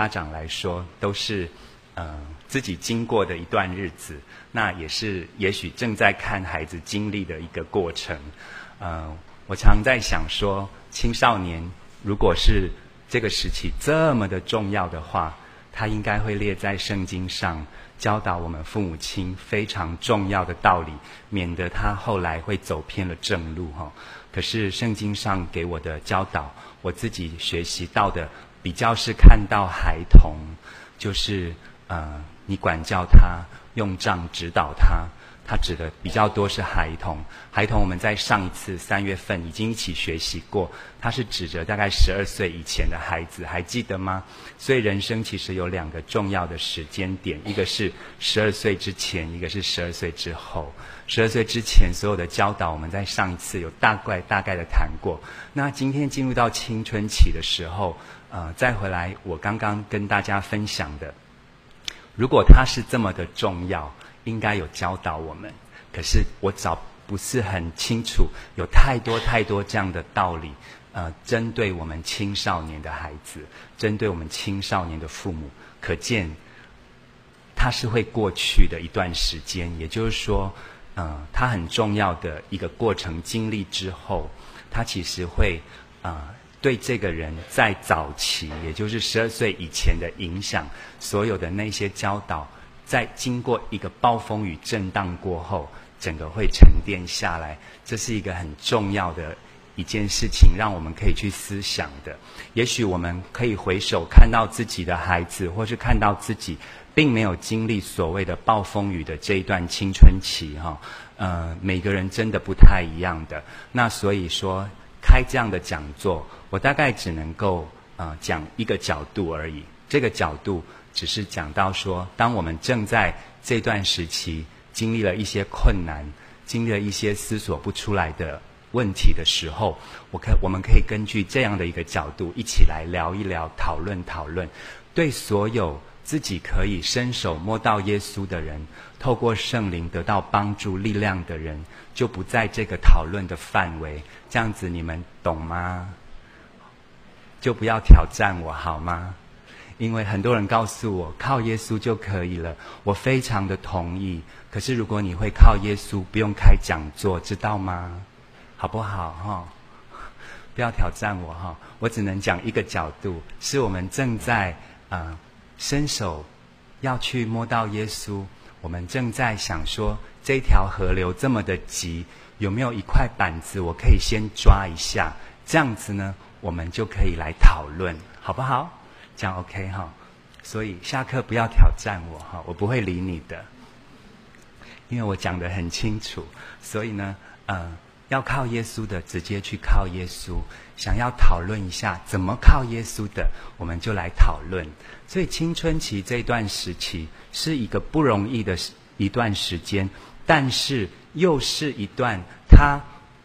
家长来说都是自己经过的一段日子，那也是也许正在看孩子经历的一个过程。我常在想说，青少年如果是这个时期这么的重要的话，他应该会列在圣经上，教导我们父母亲非常重要的道理，免得他后来会走偏了正路哈。可是圣经上给我的教导，我自己学习到的比较是看到孩童，就是你管教他，用杖指导他。他指的比较多是孩童。孩童我们在上一次3月份已经一起学习过，他是指着大概12岁以前的孩子，还记得吗？所以人生其实有2个重要的时间点，一个是12岁之前，一个是12岁之后。12岁之前所有的教导我们在上一次有大概的谈过。那今天进入到青春期的时候，再回来我刚刚跟大家分享的，如果他是这么的重要，应该有教导我们，可是我找不是很清楚，有太多这样的道理，针对我们青少年的孩子，针对我们青少年的父母，可见它是会过去的一段时间，也就是说，它很重要的一个过程经历之后，它其实会对这个人在早期，也就是12岁以前的影响，所有的那些教导，在经过一个暴风雨震荡过后，整个会沉淀下来。这是一个很重要的一件事情，让我们可以去思想的。也许我们可以回首看到自己的孩子，或是看到自己并没有经历所谓的暴风雨的这一段青春期每个人真的不太一样的。那所以说开这样的讲座，我大概只能够讲一个角度而已。这个角度只是讲到说，当我们正在这段时期经历了一些困难，经历了一些思索不出来的问题的时候，我们可以根据这样的一个角度一起来聊一聊，讨论，对所有自己可以伸手摸到耶稣的人，透过圣灵得到帮助力量的人，就不在这个讨论的范围。这样子你们懂吗？就不要挑战我好吗？因为很多人告诉我靠耶稣就可以了，我非常的同意。可是如果你会靠耶稣，不用开讲座，知道吗？好不好不要挑战我我只能讲一个角度，是我们正在伸手要去摸到耶稣，我们正在想说，这条河流这么的急，有没有一块板子我可以先抓一下？这样子呢，我们就可以来讨论，好不好？这样 OK 所以下课不要挑战我我不会理你的，因为我讲得很清楚。所以呢要靠耶稣的直接去靠耶稣，想要讨论一下怎么靠耶稣的，我们就来讨论。所以青春期这段时期是一个不容易的一段时间，但是又是一段他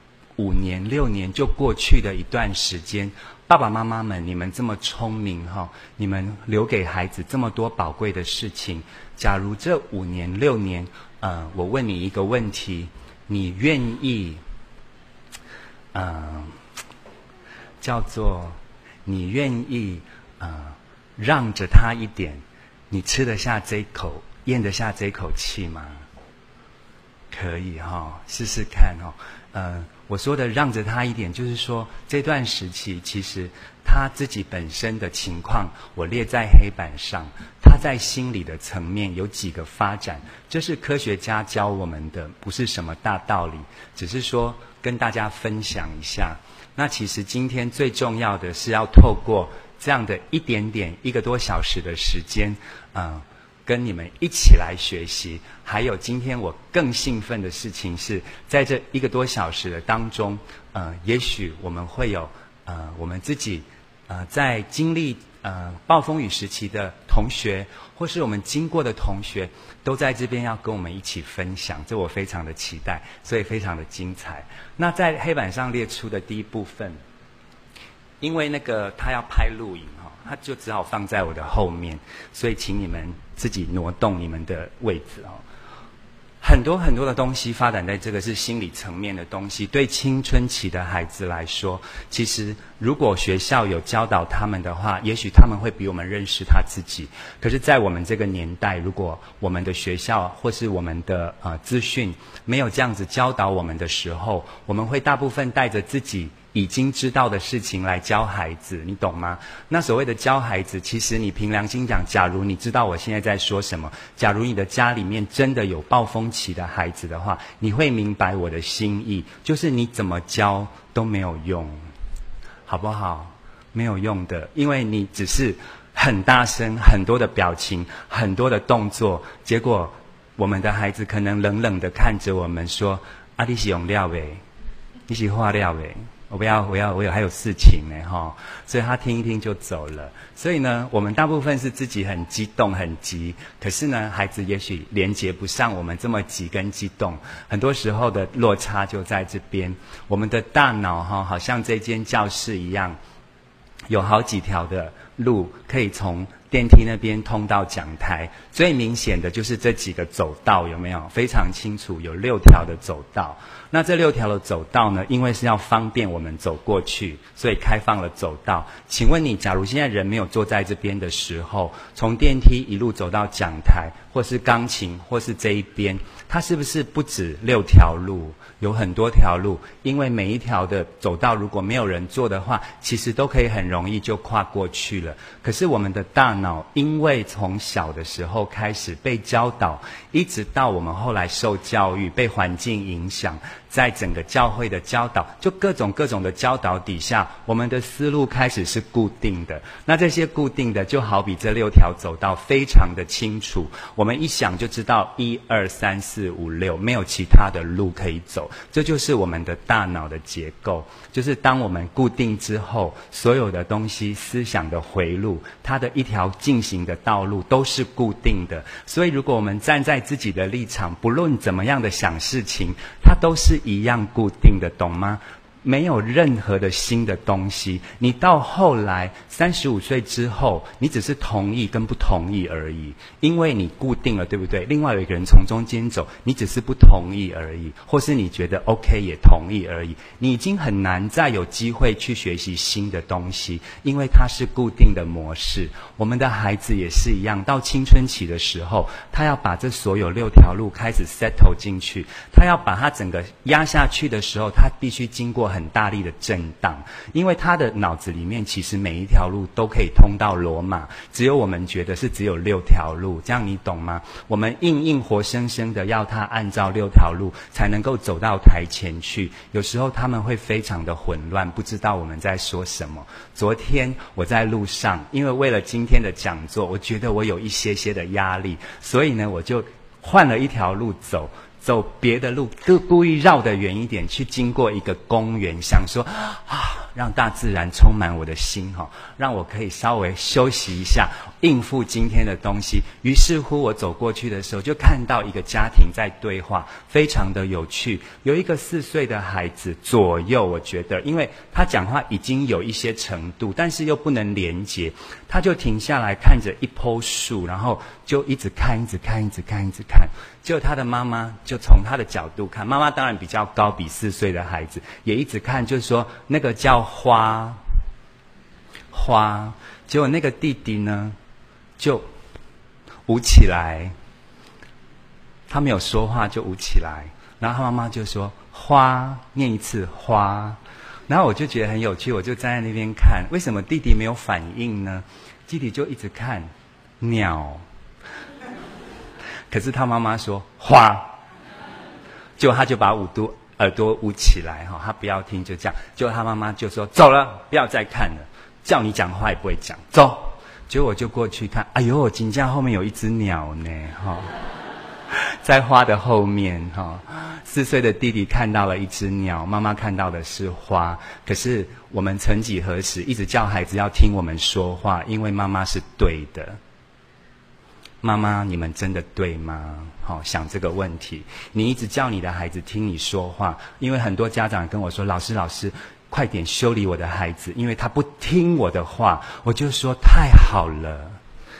5年6年就过去的一段时间。爸爸妈妈们，你们这么聪明你们留给孩子这么多宝贵的事情，假如这5年6年我问你一个问题，你愿意叫做你愿意让着他一点，你吃得下这一口，咽得下这口气吗？可以试试看我说的让着他一点，就是说这段时期其实他自己本身的情况我列在黑板上，他在心理的层面有几个发展，这是科学家教我们的，不是什么大道理，只是说跟大家分享一下。那其实今天最重要的是要透过这样的一点点1个多小时的时间跟你们一起来学习。还有今天我更兴奋的事情是，在这1个多小时的当中也许我们会有我们自己在经历暴风雨时期的同学，或是我们经过的同学，都在这边要跟我们一起分享，这我非常的期待，所以非常的精彩。那在黑板上列出的第一部分，因为那个他要拍录影他就只好放在我的后面，所以请你们自己挪动你们的位置很很多很多的东西发展在这个是心理层面的东西。对青春期的孩子来说，其实如果学校有教导他们的话，也许他们会比我们认识他自己。可是在我们这个年代，如果我们的学校或是我们的资讯没有这样子教导我们的时候，我们会大部分带着自己已经知道的事情来教孩子，你懂吗？那所谓的教孩子，其实你凭良心讲，假如你知道我现在在说什么，假如你的家里面真的有暴风期的孩子的话，你会明白我的心意，就是你怎么教都没有用，好不好？没有用的，因为你只是很大声，很多的表情，很多的动作，结果我们的孩子可能冷冷的看着我们说：“啊，你是用料呗，你是化料呗。”我还有事情呢哈，所以他听一听就走了。所以呢，我们大部分是自己很激动很急，可是呢，孩子也许连接不上我们这么急跟激动，很多时候的落差就在这边。我们的大脑哈，好像这间教室一样，有好几条的路可以从电梯那边通到讲台，最明显的就是这几个走道，有没有？非常清楚，有6条的走道。那这6条的走道呢，因为是要方便我们走过去，所以开放了走道。请问你，假如现在人没有坐在这边的时候，从电梯一路走到讲台，或是钢琴，或是这一边，它是不是不止6条路？有很多条路，因为每一条的走道如果没有人坐的话，其实都可以很容易就跨过去了。可是我们的大脑因为从小的时候开始被教导，一直到我们后来受教育，被环境影响，在整个教会的教导，就各种的教导底下，我们的思路开始是固定的。那这些固定的就好比这6条走道非常的清楚，我们一想就知道1、2、3、4、5、6，没有其他的路可以走。这就是我们的大脑的结构，就是当我们固定之后，所有的东西思想的回路，它的一条进行的道路都是固定的。所以如果我们站在自己的立场，不论怎么样的想事情，它都是一样固定的，懂吗？没有任何的新的东西。你到后来35岁之后，你只是同意跟不同意而已，因为你固定了，对不对？另外有一个人从中间走，你只是不同意而已，或是你觉得 OK 也同意而已。你已经很难再有机会去学习新的东西，因为它是固定的模式。我们的孩子也是一样，到青春期的时候，他要把这所有6条路开始 settle 进去，他要把它整个压下去的时候，他必须经过很大力的震荡，因为他的脑子里面其实每一条路都可以通到罗马，只有我们觉得是只有6条路，这样你懂吗？我们硬活生生的要他按照6条路才能够走到台前去，有时候他们会非常的混乱，不知道我们在说什么。昨天我在路上，因为为了今天的讲座，我觉得我有一些的压力，所以呢我就换了一条路走别的路，就故意绕得远一点，去经过一个公园，想说让大自然充满我的心让我可以稍微休息一下，应付今天的东西。于是乎我走过去的时候，就看到一个家庭在对话，非常的有趣。有一个4岁的孩子左右，我觉得因为他讲话已经有一些程度，但是又不能连结，他就停下来看着一棵树，然后就一直看。结果他的妈妈就从他的角度看，妈妈当然比较高，比4岁的孩子也一直看，就是说那个叫花。结果那个弟弟呢就捂起来，他没有说话就捂起来，然后他妈妈就说花，念一次花。然后我就觉得很有趣，我就站在那边看，为什么弟弟没有反应呢？弟弟就一直看鸟，可是他妈妈说花，结果他就把耳朵捂起来他不要听，就这样。结果他妈妈就说走了，不要再看了，叫你讲话也不会讲，走。结果我就过去看，哎呦，金架后面有一只鸟呢在花的后面4岁的弟弟看到了一只鸟，妈妈看到的是花。可是我们曾几何时一直叫孩子要听我们说话，因为妈妈是对的。妈妈，你们真的对吗？想这个问题。你一直叫你的孩子听你说话，因为很多家长跟我说，老师，快点修理我的孩子，因为他不听我的话。我就说太好了，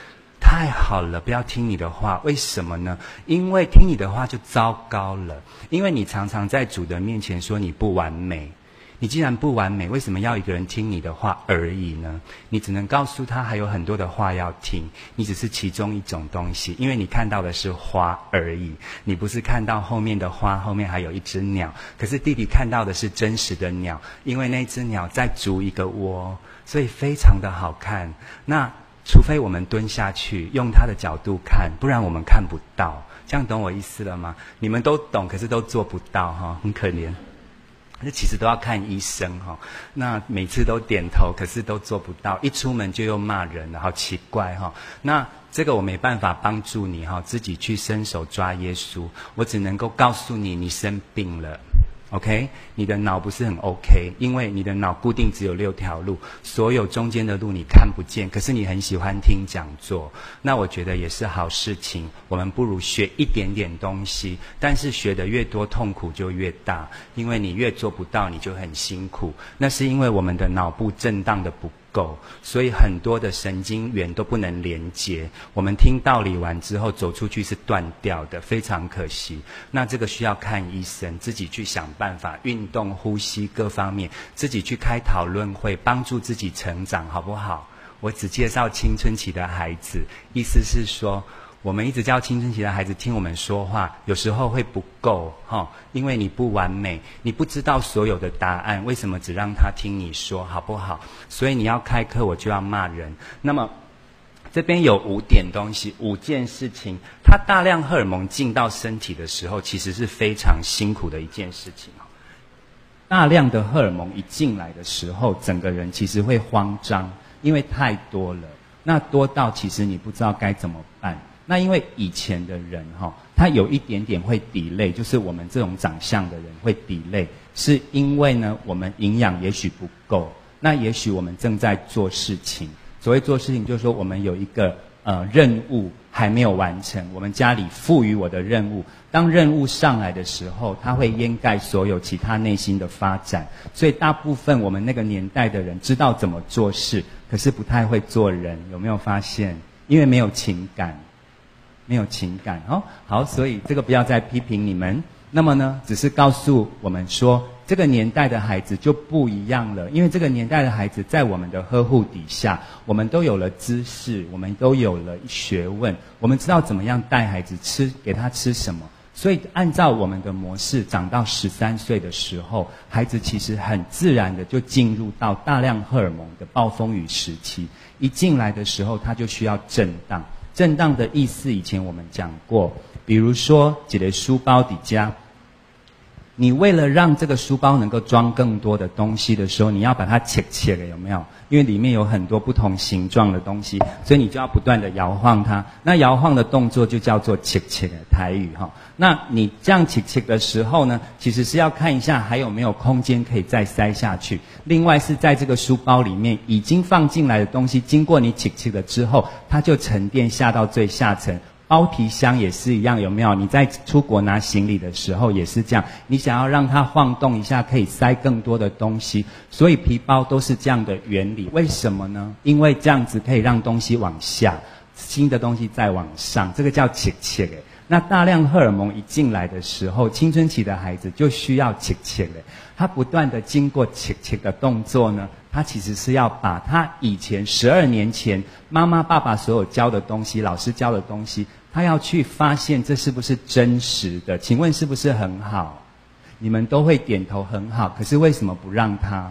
太好了，不要听你的话。为什么呢？因为听你的话就糟糕了。因为你常常在主的面前说你不完美。你既然不完美，为什么要一个人听你的话而已呢？你只能告诉他还有很多的话要听，你只是其中一种东西，因为你看到的是花而已，你不是看到后面的花，后面还有一只鸟。可是弟弟看到的是真实的鸟，因为那只鸟在筑一个窝，所以非常的好看。那除非我们蹲下去，用他的角度看，不然我们看不到。这样懂我意思了吗？你们都懂，可是都做不到哈，很可怜。这其实都要看医生哈，那每次都点头，可是都做不到，一出门就又骂人了，好奇怪哈。那这个我没办法帮助你哈，自己去伸手抓耶稣，我只能够告诉你，你生病了。OK， 你的脑不是很 OK， 因为你的脑固定只有6条路，所有中间的路你看不见，可是你很喜欢听讲座，那我觉得也是好事情。我们不如学一点点东西，但是学得越多，痛苦就越大，因为你越做不到，你就很辛苦。那是因为我们的脑部震荡的不够，所以很多的神经元都不能连接。我们听道理完之后走出去是断掉的，非常可惜。那这个需要看医生，自己去想办法，运动、呼吸各方面，自己去开讨论会，帮助自己成长，好不好？我只介绍青春期的孩子，意思是说我们一直叫青春期的孩子听我们说话，有时候会不够因为你不完美，你不知道所有的答案，为什么只让他听你说，好不好？所以你要开课，我就要骂人。那么这边有5点东西，5件事情，它大量荷尔蒙进到身体的时候，其实是非常辛苦的一件事情。大量的荷尔蒙一进来的时候，整个人其实会慌张，因为太多了，那多到其实你不知道该怎么办。那因为以前的人他有一点点会delay，就是我们这种长相的人会delay，是因为呢我们营养也许不够，那也许我们正在做事情。所谓做事情，就是说我们有一个任务还没有完成，我们家里赋予我的任务，当任务上来的时候，它会掩盖所有其他内心的发展。所以大部分我们那个年代的人知道怎么做事，可是不太会做人，有没有发现？因为没有情感，没有情感好，所以这个不要再批评你们。那么呢，只是告诉我们说，这个年代的孩子就不一样了，因为这个年代的孩子在我们的呵护底下，我们都有了知识，我们都有了学问，我们知道怎么样带孩子吃，给他吃什么。所以按照我们的模式，长到13岁的时候，孩子其实很自然的就进入到大量荷尔蒙的暴风雨时期。一进来的时候，他就需要震荡。震荡的意思以前我们讲过，比如说一个书包底下，你为了让这个书包能够装更多的东西的时候，你要把它切了，有没有？因为里面有很多不同形状的东西，所以你就要不断的摇晃它。那摇晃的动作就叫做切的台语那你这样切的时候呢，其实是要看一下还有没有空间可以再塞下去。另外是在这个书包里面已经放进来的东西，经过你切了之后，它就沉淀下到最下层。包皮箱也是一样，有没有？你在出国拿行李的时候也是这样，你想要让它晃动一下，可以塞更多的东西，所以皮包都是这样的原理。为什么呢？因为这样子可以让东西往下，新的东西再往上，这个叫切。那大量荷尔蒙一进来的时候，青春期的孩子就需要切。他不断的经过切的动作呢，他其实是要把他以前12年前妈妈爸爸所有教的东西，老师教的东西，他要去发现这是不是真实的。请问是不是很好？你们都会点头很好，可是为什么不让他？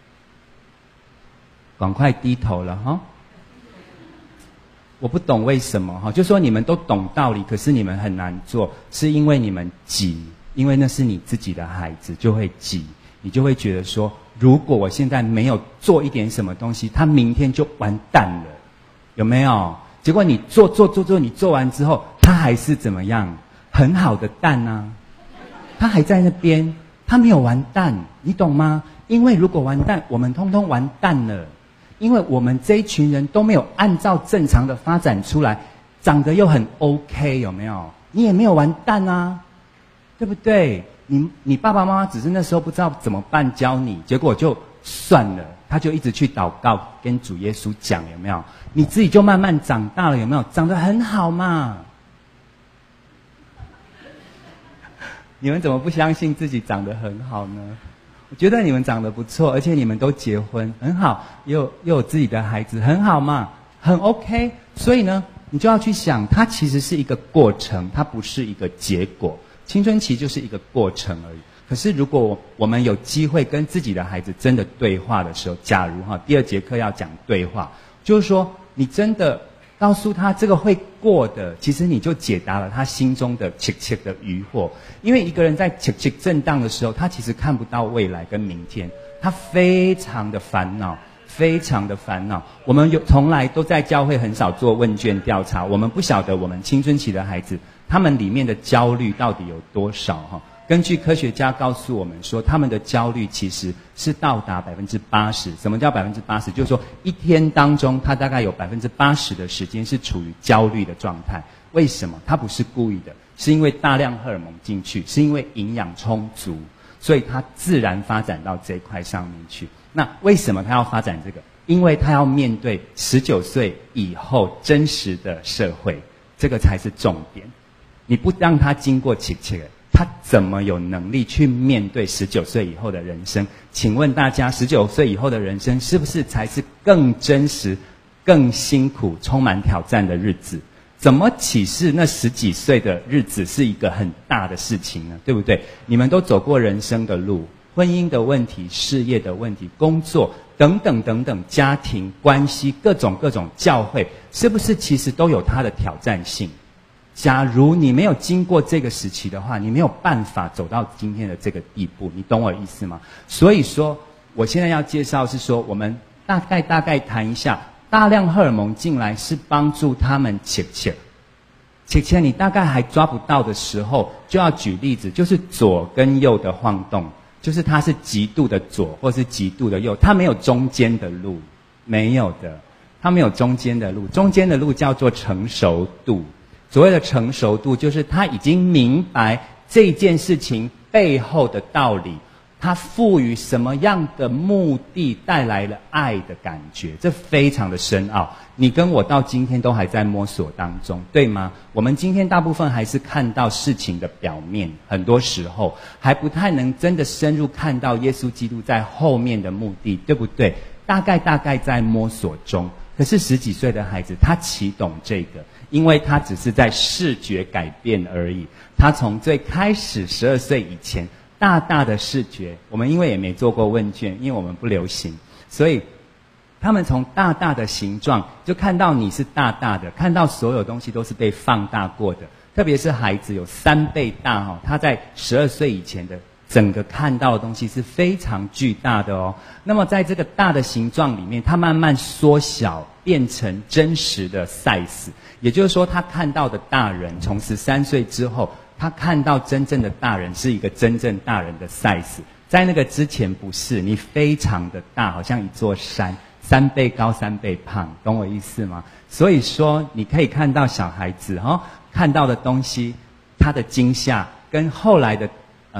赶快低头了我不懂为什么就说你们都懂道理，可是你们很难做，是因为你们急，因为那是你自己的孩子，就会急，你就会觉得说，如果我现在没有做一点什么东西，他明天就完蛋了，有没有？结果你做，你做完之后，他还是怎么样？很好的蛋啊，他还在那边，他没有完蛋，你懂吗？因为如果完蛋，我们通通完蛋了。因为我们这一群人都没有按照正常的发展出来，长得又很 OK， 有没有？你也没有完蛋啊，对不对？你爸爸妈妈只是那时候不知道怎么办教你，结果就算了， 他就一直去祷告，跟主耶稣讲，有没有？你自己就慢慢长大了，有没有？长得很好嘛。你们怎么不相信自己长得很好呢？我觉得你们长得不错，而且你们都结婚，很好，又有自己的孩子，很好嘛，很 OK。所以呢，你就要去想，它其实是一个过程，它不是一个结果。青春期就是一个过程而已。可是如果我们有机会跟自己的孩子真的对话的时候，假如第二节课要讲对话，就是说你真的告诉他这个会过的，其实你就解答了他心中的切切的疑惑。因为一个人在切切震荡的时候，他其实看不到未来跟明天，他非常的烦恼，非常的烦恼。我们从来都在教会很少做问卷调查，我们不晓得我们青春期的孩子他们里面的焦虑到底有多少。根据科学家告诉我们说，他们的焦虑其实是到达80%。什么叫80%？就是说一天当中，他大概有80%的时间是处于焦虑的状态。为什么？他不是故意的，是因为大量荷尔蒙进去，是因为营养充足，所以他自然发展到这一块上面去。那为什么他要发展这个？因为他要面对19岁以后真实的社会，这个才是重点。你不让他经过切切，他怎么有能力去面对19岁以后的人生？请问大家，19岁以后的人生是不是才是更真实、更辛苦、充满挑战的日子？怎么启示那10几岁的日子是一个很大的事情呢？对不对？你们都走过人生的路，婚姻的问题、事业的问题、工作等等等等，家庭关系各种教会，是不是其实都有它的挑战性？假如你没有经过这个时期的话，你没有办法走到今天的这个地步，你懂我的意思吗？所以说，我现在要介绍是说，我们大概谈一下，大量荷尔蒙进来是帮助他们切切你大概还抓不到的时候，就要举例子，就是左跟右的晃动，就是它是极度的左或是极度的右，它没有中间的路，没有的，它没有中间的路，中间的路叫做成熟度。所谓的成熟度，就是他已经明白这件事情背后的道理，他赋予什么样的目的带来了爱的感觉，这非常的深奥。你跟我到今天都还在摸索当中，对吗？我们今天大部分还是看到事情的表面，很多时候还不太能真的深入看到耶稣基督在后面的目的，对不对？大概在摸索中。可是10几岁的孩子，他启懂这个，因为他只是在视觉改变而已。他从最开始12岁以前，大的视觉，我们因为也没做过问卷，因为我们不流行，所以他们从大的形状就看到你是大的，看到所有东西都是被放大过的。特别是孩子有3倍大他在12岁以前的整个看到的东西是非常巨大的哦。那么在这个大的形状里面，它慢慢缩小，变成真实的 size。也就是说，他看到的大人，从13岁之后，他看到真正的大人是一个真正大人的 size。在那个之前不是，你非常的大，好像一座山，3倍高3倍胖，懂我意思吗？所以说，你可以看到小孩子看到的东西，他的惊吓跟后来的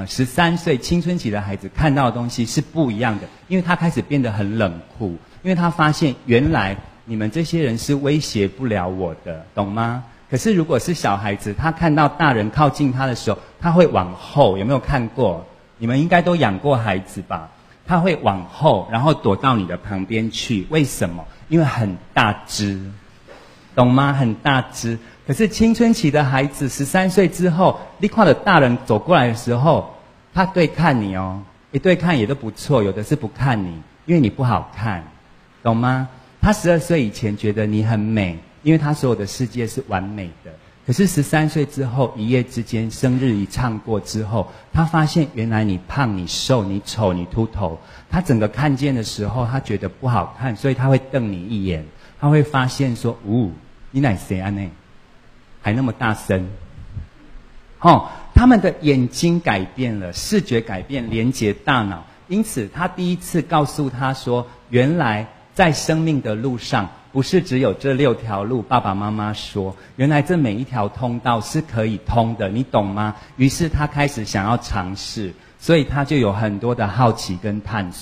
13岁青春期的孩子看到的东西是不一样的，因为他开始变得很冷酷，因为他发现原来你们这些人是威胁不了我的，懂吗？可是如果是小孩子，他看到大人靠近他的时候，他会往后，有没有看过？你们应该都养过孩子吧？他会往后，然后躲到你的旁边去。为什么？因为很大只，懂吗？很大只。可是青春期的孩子13岁之后，你看到大人走过来的时候，他对看你一对看也都不错，有的是不看你，因为你不好看，懂吗？他12岁以前觉得你很美，因为他所有的世界是完美的。可是13岁之后，一夜之间生日一唱过之后，他发现原来你胖你瘦你丑你秃头，他整个看见的时候，他觉得不好看，所以他会瞪你一眼，他会发现说你乃谁啊呢？还那么大声他们的眼睛改变了，视觉改变，连接大脑。因此他第一次告诉他说，原来在生命的路上不是只有这6条路，爸爸妈妈说原来这每一条通道是可以通的，你懂吗？于是他开始想要尝试，所以他就有很多的好奇跟探索。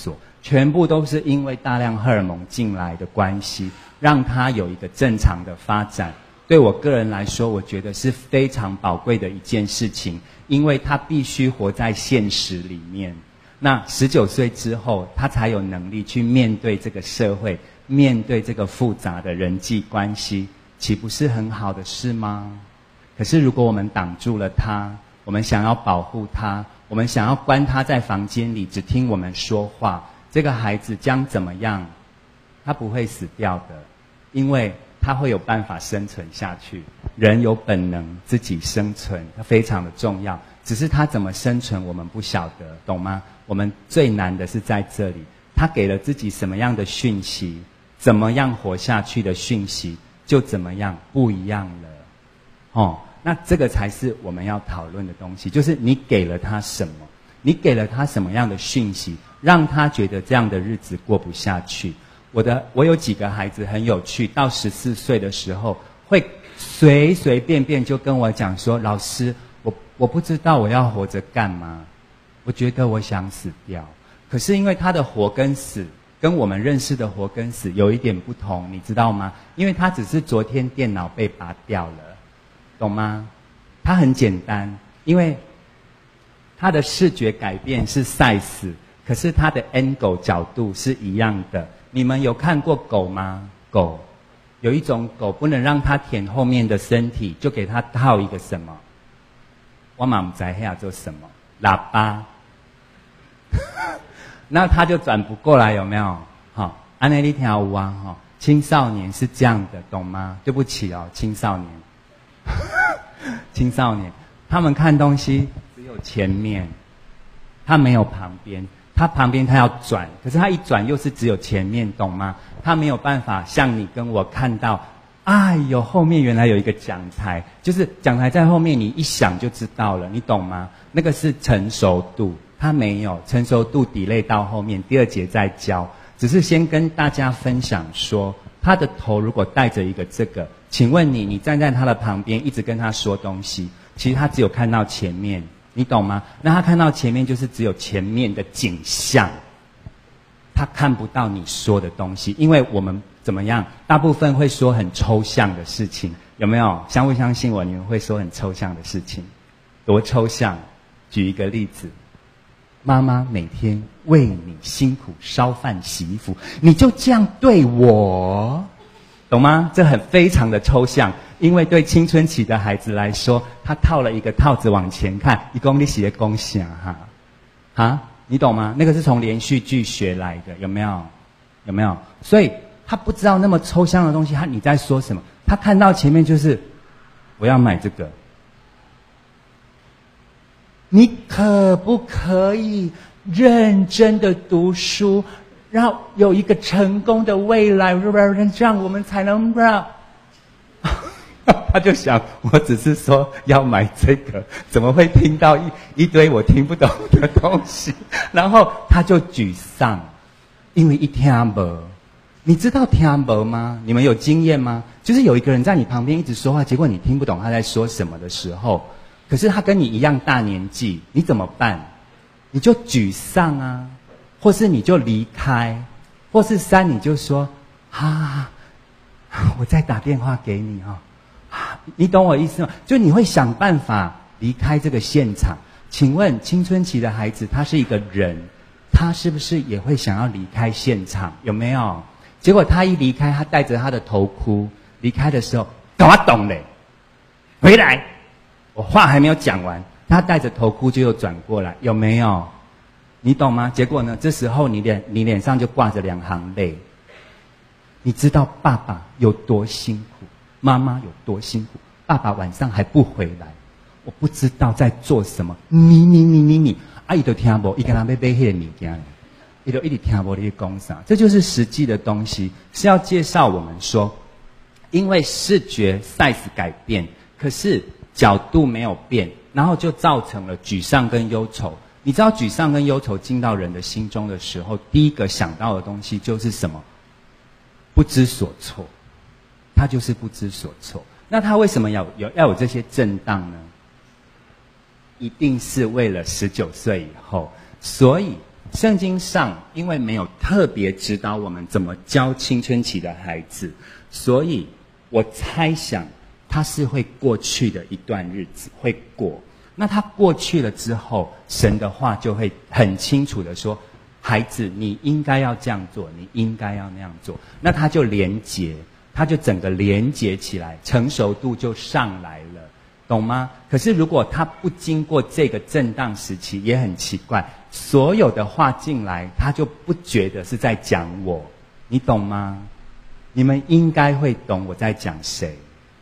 全部都是因为大量荷尔蒙进来的关系，让他有一个正常的发展。对我个人来说，我觉得是非常宝贵的一件事情，因为他必须活在现实里面。那19岁之后，他才有能力去面对这个社会，面对这个复杂的人际关系，岂不是很好的事吗？可是如果我们挡住了他，我们想要保护他，我们想要关他在房间里，只听我们说话，这个孩子将怎么样？他不会死掉的，因为他会有办法生存下去。人有本能自己生存，它非常的重要。只是他怎么生存，我们不晓得，懂吗？我们最难的是在这里，他给了自己什么样的讯息，怎么样活下去的讯息，就怎么样不一样了。那这个才是我们要讨论的东西，就是你给了他什么，你给了他什么样的讯息，让他觉得这样的日子过不下去。我有几个孩子很有趣，到14岁的时候，会随随便便就跟我讲说，老师，我不知道我要活着干嘛，我觉得我想死掉。可是因为他的活跟死跟我们认识的活跟死有一点不同，你知道吗？因为他只是昨天电脑被拔掉了，懂吗？他很简单，因为他的视觉改变是 size， 可是他的 angle 角度是一样的。你们有看过狗吗？狗有一种狗不能让它舔后面的身体，就给它套一个什么？我嘛不知道做什么喇叭，那它就转不过来，有没有？好，安内利条舞啊，哈，青少年是这样的，懂吗？对不起哦，青少年，青少年，他们看东西只有前面，他没有旁边。他旁边他要转，可是他一转又是只有前面，懂吗？他没有办法像你跟我看到，哎呦，后面原来有一个讲台，就是讲台在后面，你一想就知道了，你懂吗？那个是成熟度，他没有成熟度delay到后面，第2节再教，只是先跟大家分享说，他的头如果带着一个这个，请问你站在他的旁边，一直跟他说东西，其实他只有看到前面。你懂吗？那他看到前面就是只有前面的景象，他看不到你说的东西，因为我们怎么样？大部分会说很抽象的事情，有没有？相不相信我？你们会说很抽象的事情，多抽象？举一个例子，妈妈每天为你辛苦烧饭洗衣服，你就这样对我，懂吗？这非常的抽象。因为对青春期的孩子来说，他套了一个套子往前看，一公里洗的公想哈，你懂吗？那个是从连续剧学来的，有没有？有没有？所以他不知道那么抽象的东西，你在说什么？他看到前面就是我要买这个，你可不可以认真的读书，然后有一个成功的未来，这样我们才能他就想，我只是说要买这个，怎么会听到一堆我听不懂的东西？然后他就沮丧，因为一听不，你知道听不吗？你们有经验吗？就是有一个人在你旁边一直说话，结果你听不懂他在说什么的时候，可是他跟你一样大年纪，你怎么办？你就沮丧啊，或是你就离开，或是3你就说我再打电话给你哦。你懂我意思吗？就你会想办法离开这个现场。请问青春期的孩子，他是一个人，他是不是也会想要离开现场？有没有？结果他一离开，他带着他的头哭，离开的时候，我懂嘞，回来，我话还没有讲完，他带着头哭就又转过来，有没有？你懂吗？结果呢？这时候你脸上就挂着2行泪。你知道爸爸有多辛苦，妈妈有多辛苦，爸爸晚上还不回来，我不知道在做什么。你，他就听不，他跟他买那些物件，他就一直听不你讲啥。这就是实际的东西，是要介绍我们说，因为视觉 size 改变，可是角度没有变，然后就造成了沮丧跟忧愁。你知道沮丧跟忧愁进到人的心中的时候，第一个想到的东西就是什么？不知所措。他就是不知所措。那他为什么要有这些震荡呢？一定是为了19岁以后。所以圣经上因为没有特别指导我们怎么教青春期的孩子，所以我猜想他是会过去的一段日子会过。那他过去了之后，神的话就会很清楚的说，孩子你应该要这样做，你应该要那样做。那他就连结，他就整个连结起来，成熟度就上来了，懂吗？可是如果他不经过这个震荡时期，也很奇怪，所有的话进来，他就不觉得是在讲我，你懂吗？你们应该会懂我在讲谁。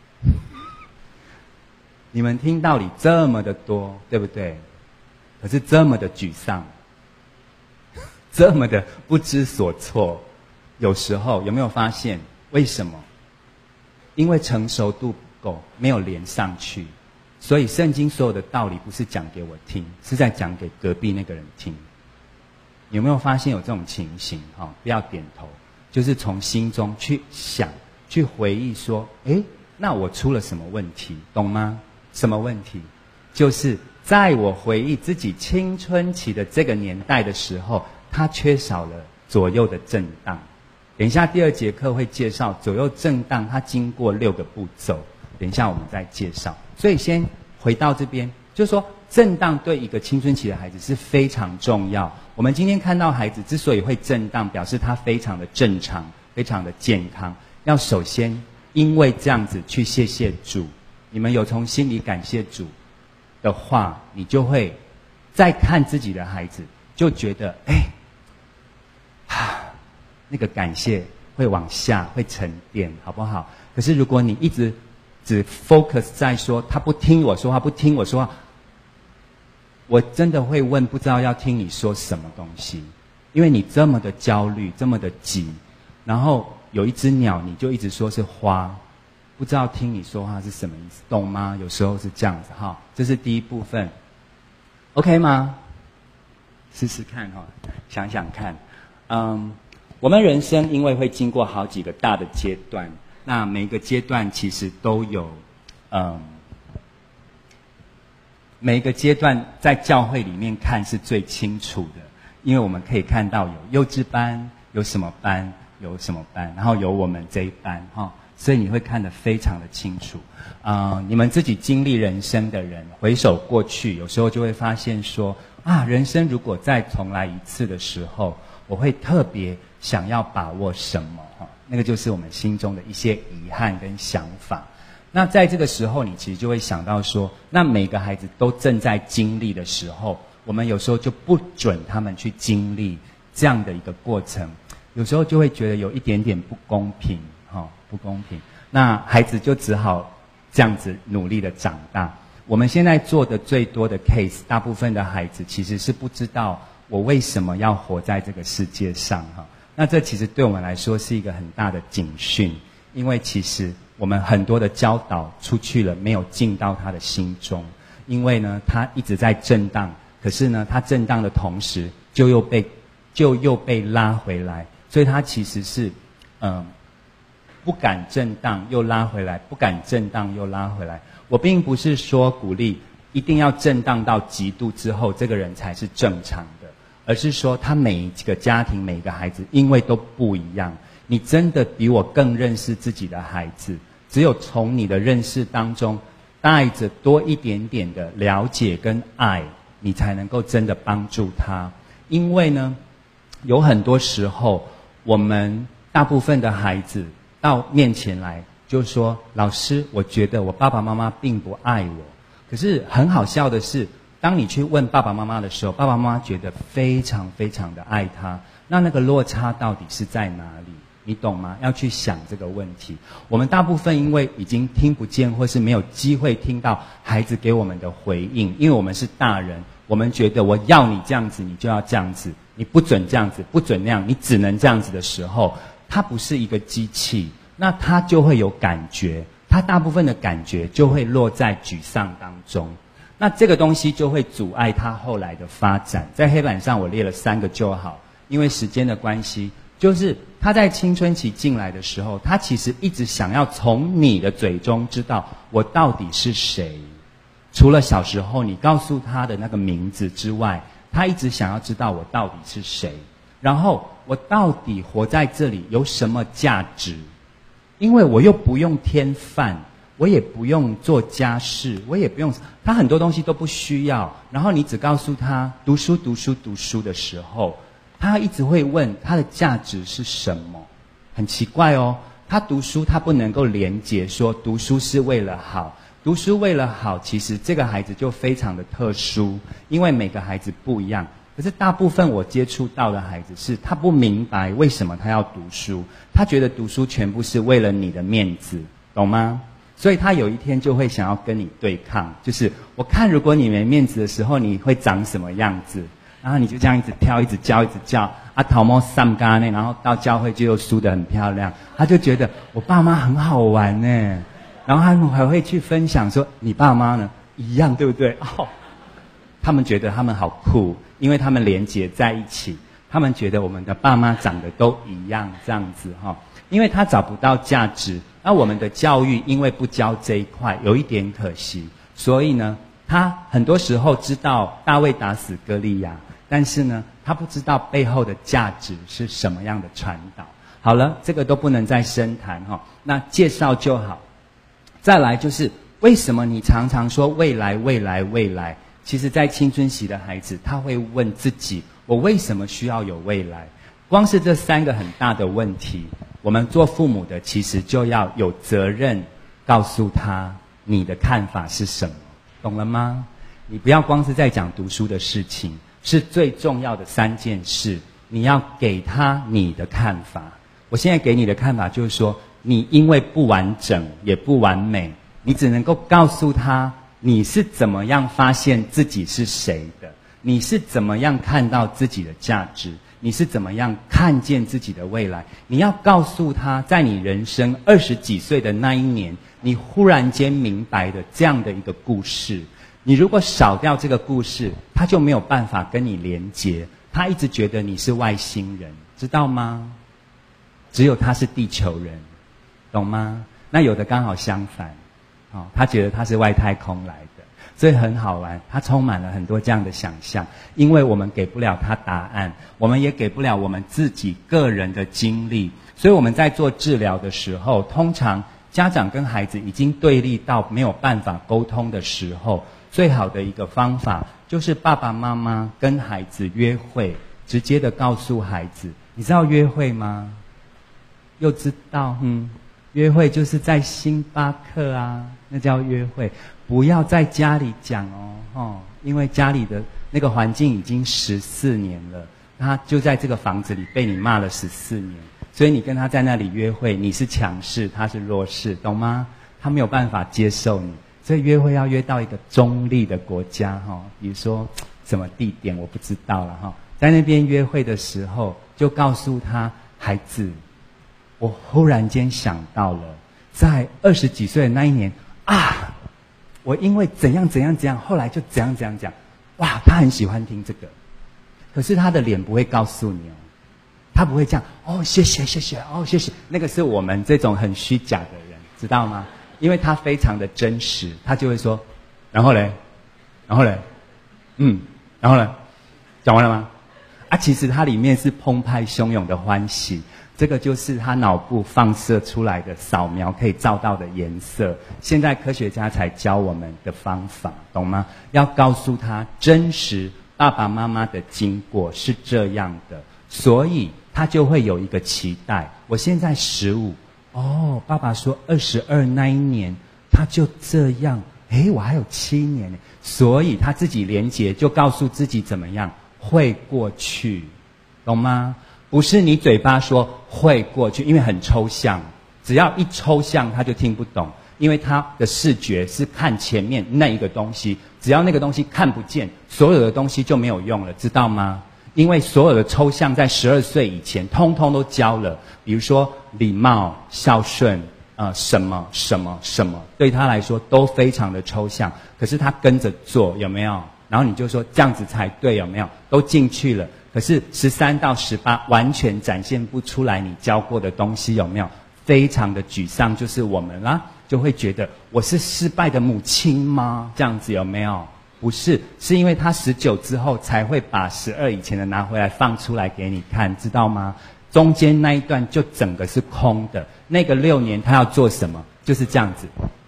你们听道理这么的多，对不对？可是这么的沮丧，这么的不知所措。有时候有没有发现为什么？因为成熟度不够，没有连上去。所以圣经所有的道理不是讲给我听，是在讲给隔壁那个人听。有没有发现有这种情形？不要点头，就是从心中去想，去回忆说，那我出了什么问题，懂吗？什么问题？就是在我回忆自己青春期的这个年代的时候，它缺少了左右的震荡。等一下第2节课会介绍左右震荡，它经过6个步骤，等一下我们再介绍。所以先回到这边，就是说震荡对一个青春期的孩子是非常重要。我们今天看到孩子之所以会震荡，表示他非常的正常，非常的健康。要首先因为这样子去谢谢主，你们有从心里感谢主的话，你就会再看自己的孩子，就觉得那个感谢会往下，会沉淀，好不好？可是如果你一直只 focus 在说他不听我说话，不听我说话，我真的会问，不知道要听你说什么东西，因为你这么的焦虑，这么的急，然后有一只鸟你就一直说是花，不知道听你说话是什么意思，懂吗？有时候是这样子哈，这是第一部分 ，OK 吗？试试看哈，想想看，我们人生因为会经过好几个大的阶段，那每个阶段其实都有，每个阶段在教会里面看是最清楚的，因为我们可以看到有幼稚班，有什么班，有什么班，然后有我们这一班哈，所以你会看得非常的清楚。你们自己经历人生的人，回首过去，有时候就会发现说，人生如果再重来一次的时候，我会特别想要把握什么？那个就是我们心中的一些遗憾跟想法。那在这个时候，你其实就会想到说，那每个孩子都正在经历的时候，我们有时候就不准他们去经历这样的一个过程，有时候就会觉得有一点点不公平，不公平。那孩子就只好这样子努力的长大。我们现在做的最多的 case， 大部分的孩子其实是不知道我为什么要活在这个世界上哈。那这其实对我们来说是一个很大的警讯，因为其实我们很多的教导出去了，没有进到他的心中，因为呢他一直在震荡，可是呢他震荡的同时就又被拉回来，所以他其实是不敢震荡又拉回来，不敢震荡又拉回来。我并不是说鼓励一定要震荡到极度之后这个人才是正常的，而是说他每一个家庭每一个孩子因为都不一样，你真的比我更认识自己的孩子，只有从你的认识当中带着多一点点的了解跟爱，你才能够真的帮助他。因为呢有很多时候我们大部分的孩子到面前来就说，老师我觉得我爸爸妈妈并不爱我。可是很好笑的是，当你去问爸爸妈妈的时候，爸爸妈妈觉得非常非常的爱他，那个落差到底是在哪里？你懂吗？要去想这个问题。我们大部分因为已经听不见或是没有机会听到孩子给我们的回应，因为我们是大人，我们觉得我要你这样子你就要这样子，你不准这样子，不准那样，你只能这样子的时候，它不是一个机器，那他就会有感觉，他大部分的感觉就会落在沮丧当中，那这个东西就会阻碍他后来的发展。在黑板上我列了3个就好，因为时间的关系，就是他在青春期进来的时候，他其实一直想要从你的嘴中知道我到底是谁，除了小时候你告诉他的那个名字之外， 他一直想要知道我到底是谁，然后我到底活在这里有什么价值？因为我又不用添饭，我也不用做家事，我也不用，他很多东西都不需要。然后你只告诉他读书读书读书的时候，他一直会问他的价值是什么。很奇怪哦，他读书他不能够连结说读书是为了好。读书为了好，其实这个孩子就非常的特殊，因为每个孩子不一样。可是大部分我接触到的孩子是他不明白为什么他要读书，他觉得读书全部是为了你的面子，懂吗？所以他有一天就会想要跟你对抗，就是我看如果你没面子的时候，你会长什么样子？然后你就这样一直跳，一直叫，一直叫啊，头毛上嘎呢，然后到教会就又梳得很漂亮，他就觉得我爸妈很好玩呢。然后他们还会去分享说你爸妈呢一样对不对？哦，他们觉得他们好酷，因为他们连结在一起，他们觉得我们的爸妈长得都一样这样子哈。因为他找不到价值，那我们的教育因为不教这一块，有一点可惜，所以呢，他很多时候知道大卫打死歌利亚，但是呢，他不知道背后的价值是什么样的传导。好了，这个都不能再深谈哈，那介绍就好。再来就是为什么你常常说未来未来未来？其实在青春期的孩子他会问自己，我为什么需要有未来？光是这3个很大的问题，我们做父母的其实就要有责任告诉他你的看法是什么，懂了吗？你不要光是在讲读书的事情，是最重要的3件事，你要给他你的看法。我现在给你的看法就是说，你因为不完整也不完美，你只能够告诉他你是怎么样发现自己是谁的，你是怎么样看到自己的价值，你是怎么样看见自己的未来。你要告诉他，在你人生20几岁的那一年，你忽然间明白的这样的一个故事。你如果少掉这个故事，他就没有办法跟你连结，他一直觉得你是外星人，知道吗？只有他是地球人，懂吗？那有的刚好相反，他觉得他是外太空来的，所以很好玩，他充满了很多这样的想象。因为我们给不了他答案，我们也给不了我们自己个人的经历，所以我们在做治疗的时候，通常家长跟孩子已经对立到没有办法沟通的时候，最好的一个方法就是爸爸妈妈跟孩子约会，直接的告诉孩子，你知道约会吗？又知道，约会就是在星巴克啊，那叫约会，不要在家里讲哦，因为家里的那个环境已经14年了，他就在这个房子里被你骂了14年，所以你跟他在那里约会，你是强势，他是弱势，懂吗？他没有办法接受你，所以约会要约到一个中立的国家比如说什么地点我不知道了在那边约会的时候，就告诉他，孩子，我忽然间想到了，在20几岁的那一年啊，我因为怎样怎样怎样，后来就怎样怎样讲，哇，他很喜欢听这个，可是他的脸不会告诉你他不会这样谢谢谢谢谢谢，那个是我们这种很虚假的人，知道吗？因为他非常的真实，他就会说，然后嘞，然后嘞，然后嘞，讲完了吗？其实它里面是澎湃汹涌的欢喜，这个就是他脑部放射出来的扫描可以照到的颜色。现在科学家才教我们的方法，懂吗？要告诉他真实爸爸妈妈的经过是这样的，所以他就会有一个期待。我现在15，爸爸说22那一年他就这样，我还有7年，所以他自己连结，就告诉自己怎么样会过去，懂吗？不是你嘴巴说会过去，因为很抽象，只要一抽象他就听不懂，因为他的视觉是看前面那一个东西，只要那个东西看不见，所有的东西就没有用了，知道吗？因为所有的抽象在12岁以前通通都教了，比如说礼貌、孝顺什么什么什么，对他来说都非常的抽象，可是他跟着做，有没有？然后你就说这样子才对，有没有？都进去了，可是13到18完全展现不出来你教过的东西，有没有？非常的沮丧，就是我们啦，就会觉得我是失败的母亲吗？这样子有没有？ 不是，是因为他19之后才会把12以前的拿回来放出来给你看，知道吗？中间那一段就整个是空的。那个6年他要做什么？就是这样子，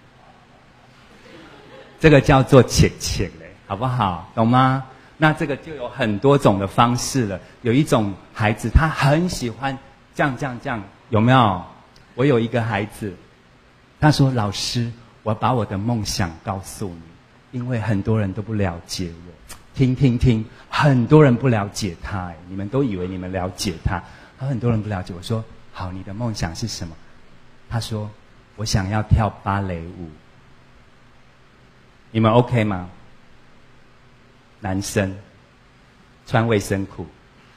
这个叫做切切嘞，好不好？懂吗？那这个就有很多种的方式了。有一种孩子他很喜欢这样，有没有？我有一个孩子，他说：“老师，我把我的梦想告诉你，因为很多人都不了解我。听，很多人不了解他，你们都以为你们了解他，很多人不了解。”我说：“好，你的梦想是什么？”他说：“我想要跳芭蕾舞。”你们 OK 吗？男生穿卫生裤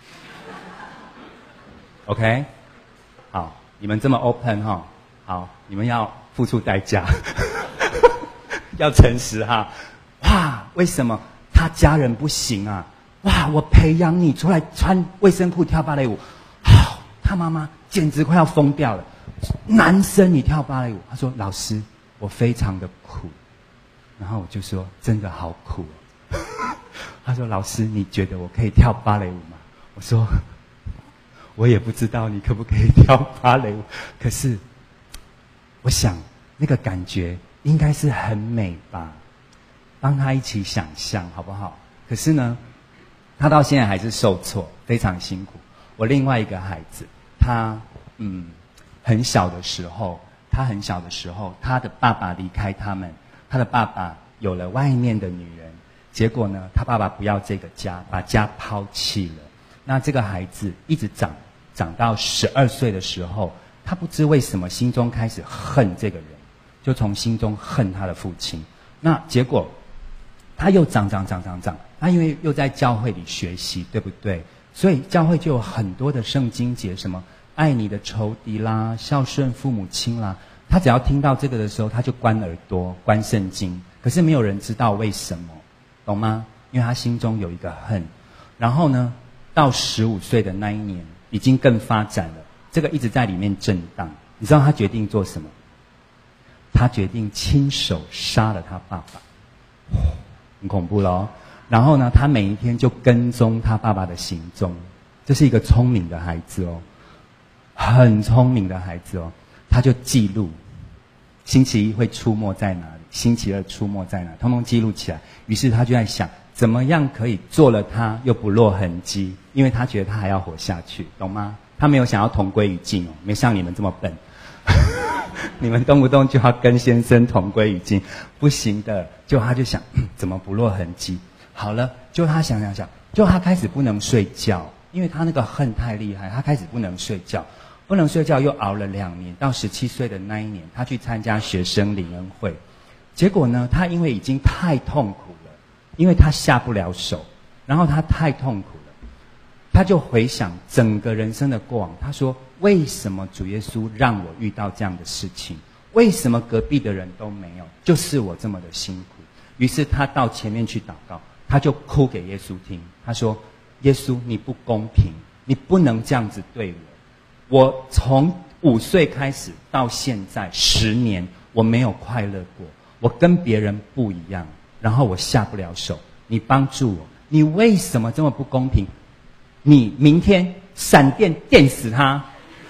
，OK？ 好，你们这么 open 哈，好，你们要付出代价，要诚实哈。哇，为什么他家人不行啊？哇，我培养你出来穿卫生裤跳芭蕾舞，好，他妈妈简直快要疯掉了。男生你跳芭蕾舞，他说老师，我非常的苦。然后我就说真的好苦哦。他说老师，你觉得我可以跳芭蕾舞吗？我说我也不知道你可不可以跳芭蕾舞，可是我想那个感觉应该是很美吧，帮他一起想象好不好？可是呢，他到现在还是受挫，非常辛苦。我另外一个孩子，他很小的时候，他的爸爸离开他们，他的爸爸有了外面的女人，结果呢，他爸爸不要这个家，把家抛弃了。那这个孩子一直长到12岁的时候，他不知为什么心中开始恨这个人，就从心中恨他的父亲。那结果他又长，他因为又在教会里学习，对不对？所以教会就有很多的圣经节，什么爱你的仇敌啦，孝顺父母亲啦。他只要听到这个的时候，他就关耳朵，关圣经。可是没有人知道为什么，懂吗？因为他心中有一个恨。然后呢，到15岁的那一年，已经更发展了，这个一直在里面震荡。你知道他决定做什么？他决定亲手杀了他爸爸，很恐怖咯。然后呢，他每一天就跟踪他爸爸的行踪。这是一个聪明的孩子哦，很聪明的孩子哦。他就记录星期一会出没在哪里，星期二出没在哪里，通通记录起来。于是他就在想，怎么样可以做了他又不落痕迹，因为他觉得他还要活下去，懂吗？他没有想要同归于尽哦，没像你们这么笨。你们动不动就要跟先生同归于尽，不行的。就他就想，怎么不落痕迹？好了，就他想，就他开始不能睡觉，因为他那个恨太厉害，他开始不能睡觉。不能睡觉，又熬了2年，到17岁的那一年，他去参加学生领恩会。结果呢，他因为已经太痛苦了，因为他下不了手，然后他太痛苦了，他就回想整个人生的过往。他说：为什么主耶稣让我遇到这样的事情？为什么隔壁的人都没有，就是我这么的辛苦？于是他到前面去祷告，他就哭给耶稣听。他说：耶稣，你不公平，你不能这样子对我。我从5岁开始到现在10年，我没有快乐过，我跟别人不一样，然后我下不了手，你帮助我，你为什么这么不公平？你明天闪电电死他！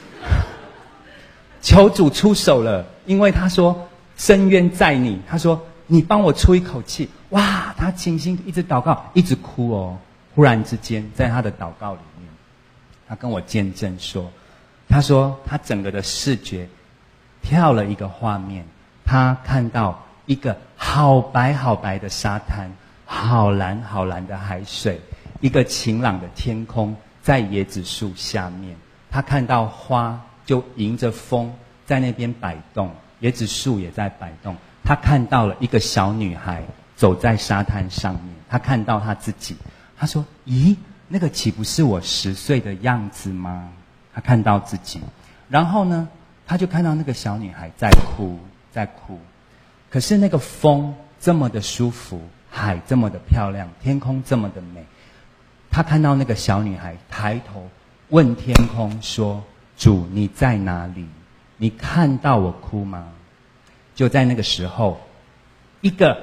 求主出手了，因为他说深渊在你，他说你帮我出一口气。哇，他倾心一直祷告，一直哭哦。忽然之间，在他的祷告里面，他跟我见证说，他说他整个的视觉跳了一个画面，他看到一个好白好白的沙滩，好蓝好蓝的海水，一个晴朗的天空，在椰子树下面，他看到花就迎着风在那边摆动，椰子树也在摆动。他看到了一个小女孩走在沙滩上面，他看到他自己，他说：咦，那个岂不是我10岁的样子吗？他看到自己，然后呢，他就看到那个小女孩在哭，在哭。可是那个风这么的舒服，海这么的漂亮，天空这么的美。他看到那个小女孩抬头问天空说：主，你在哪里？你看到我哭吗？就在那个时候，一个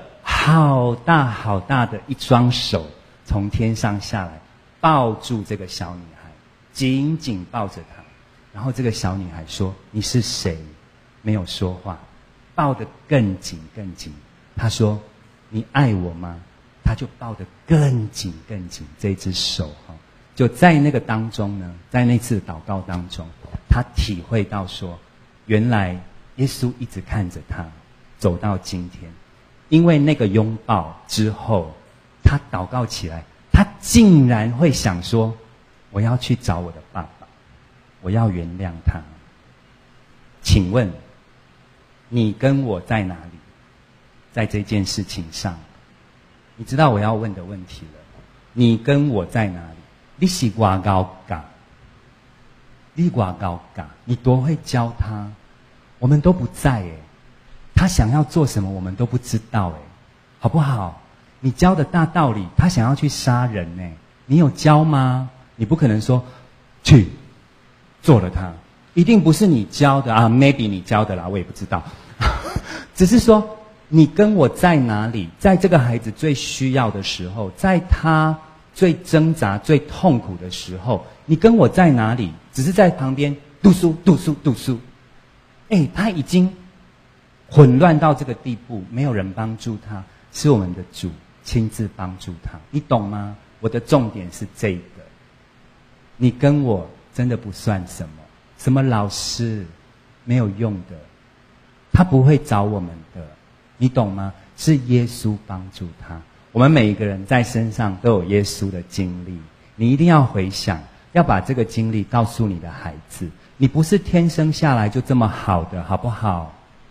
好大好大的一双手从天上下来，抱住这个小女孩，紧紧抱着她。然后这个小女孩说：“你是谁？”没有说话，抱得更紧更紧。她说：“你爱我吗？”她就抱得更紧更紧。这只手就在那个当中呢，在那次祷告当中，她体会到说，原来耶稣一直看着她走到今天。因为那个拥抱之后，她祷告起来，她竟然会想说：“我要去找我的爸爸，我要原谅他。”请问你跟我在哪里？在这件事情上，你知道我要问的问题了。你跟我在哪里？你是多高嘎？你多高嘎？你多会教他？我们都不在耶。他想要做什么，我们都不知道耶，好不好？你教的大道理，他想要去杀人耶，你有教吗？你不可能说去做了他，一定不是你教的啊 ，maybe 你教的啦，我也不知道。只是说，你跟我在哪里？在这个孩子最需要的时候，在他最挣扎、最痛苦的时候，你跟我在哪里？只是在旁边读书、读书、读书。他已经混乱到这个地步，没有人帮助他，是我们的主亲自帮助他。你懂吗？我的重点是这个。你跟我真的不算什么，什么老师没有用的，他不会找我们的，你懂吗？是耶稣帮助他。我们每一个人在身上都有耶稣的经历，你一定要回想，要把这个经历告诉你的孩子。你不是天生下来就这么好的，好不好？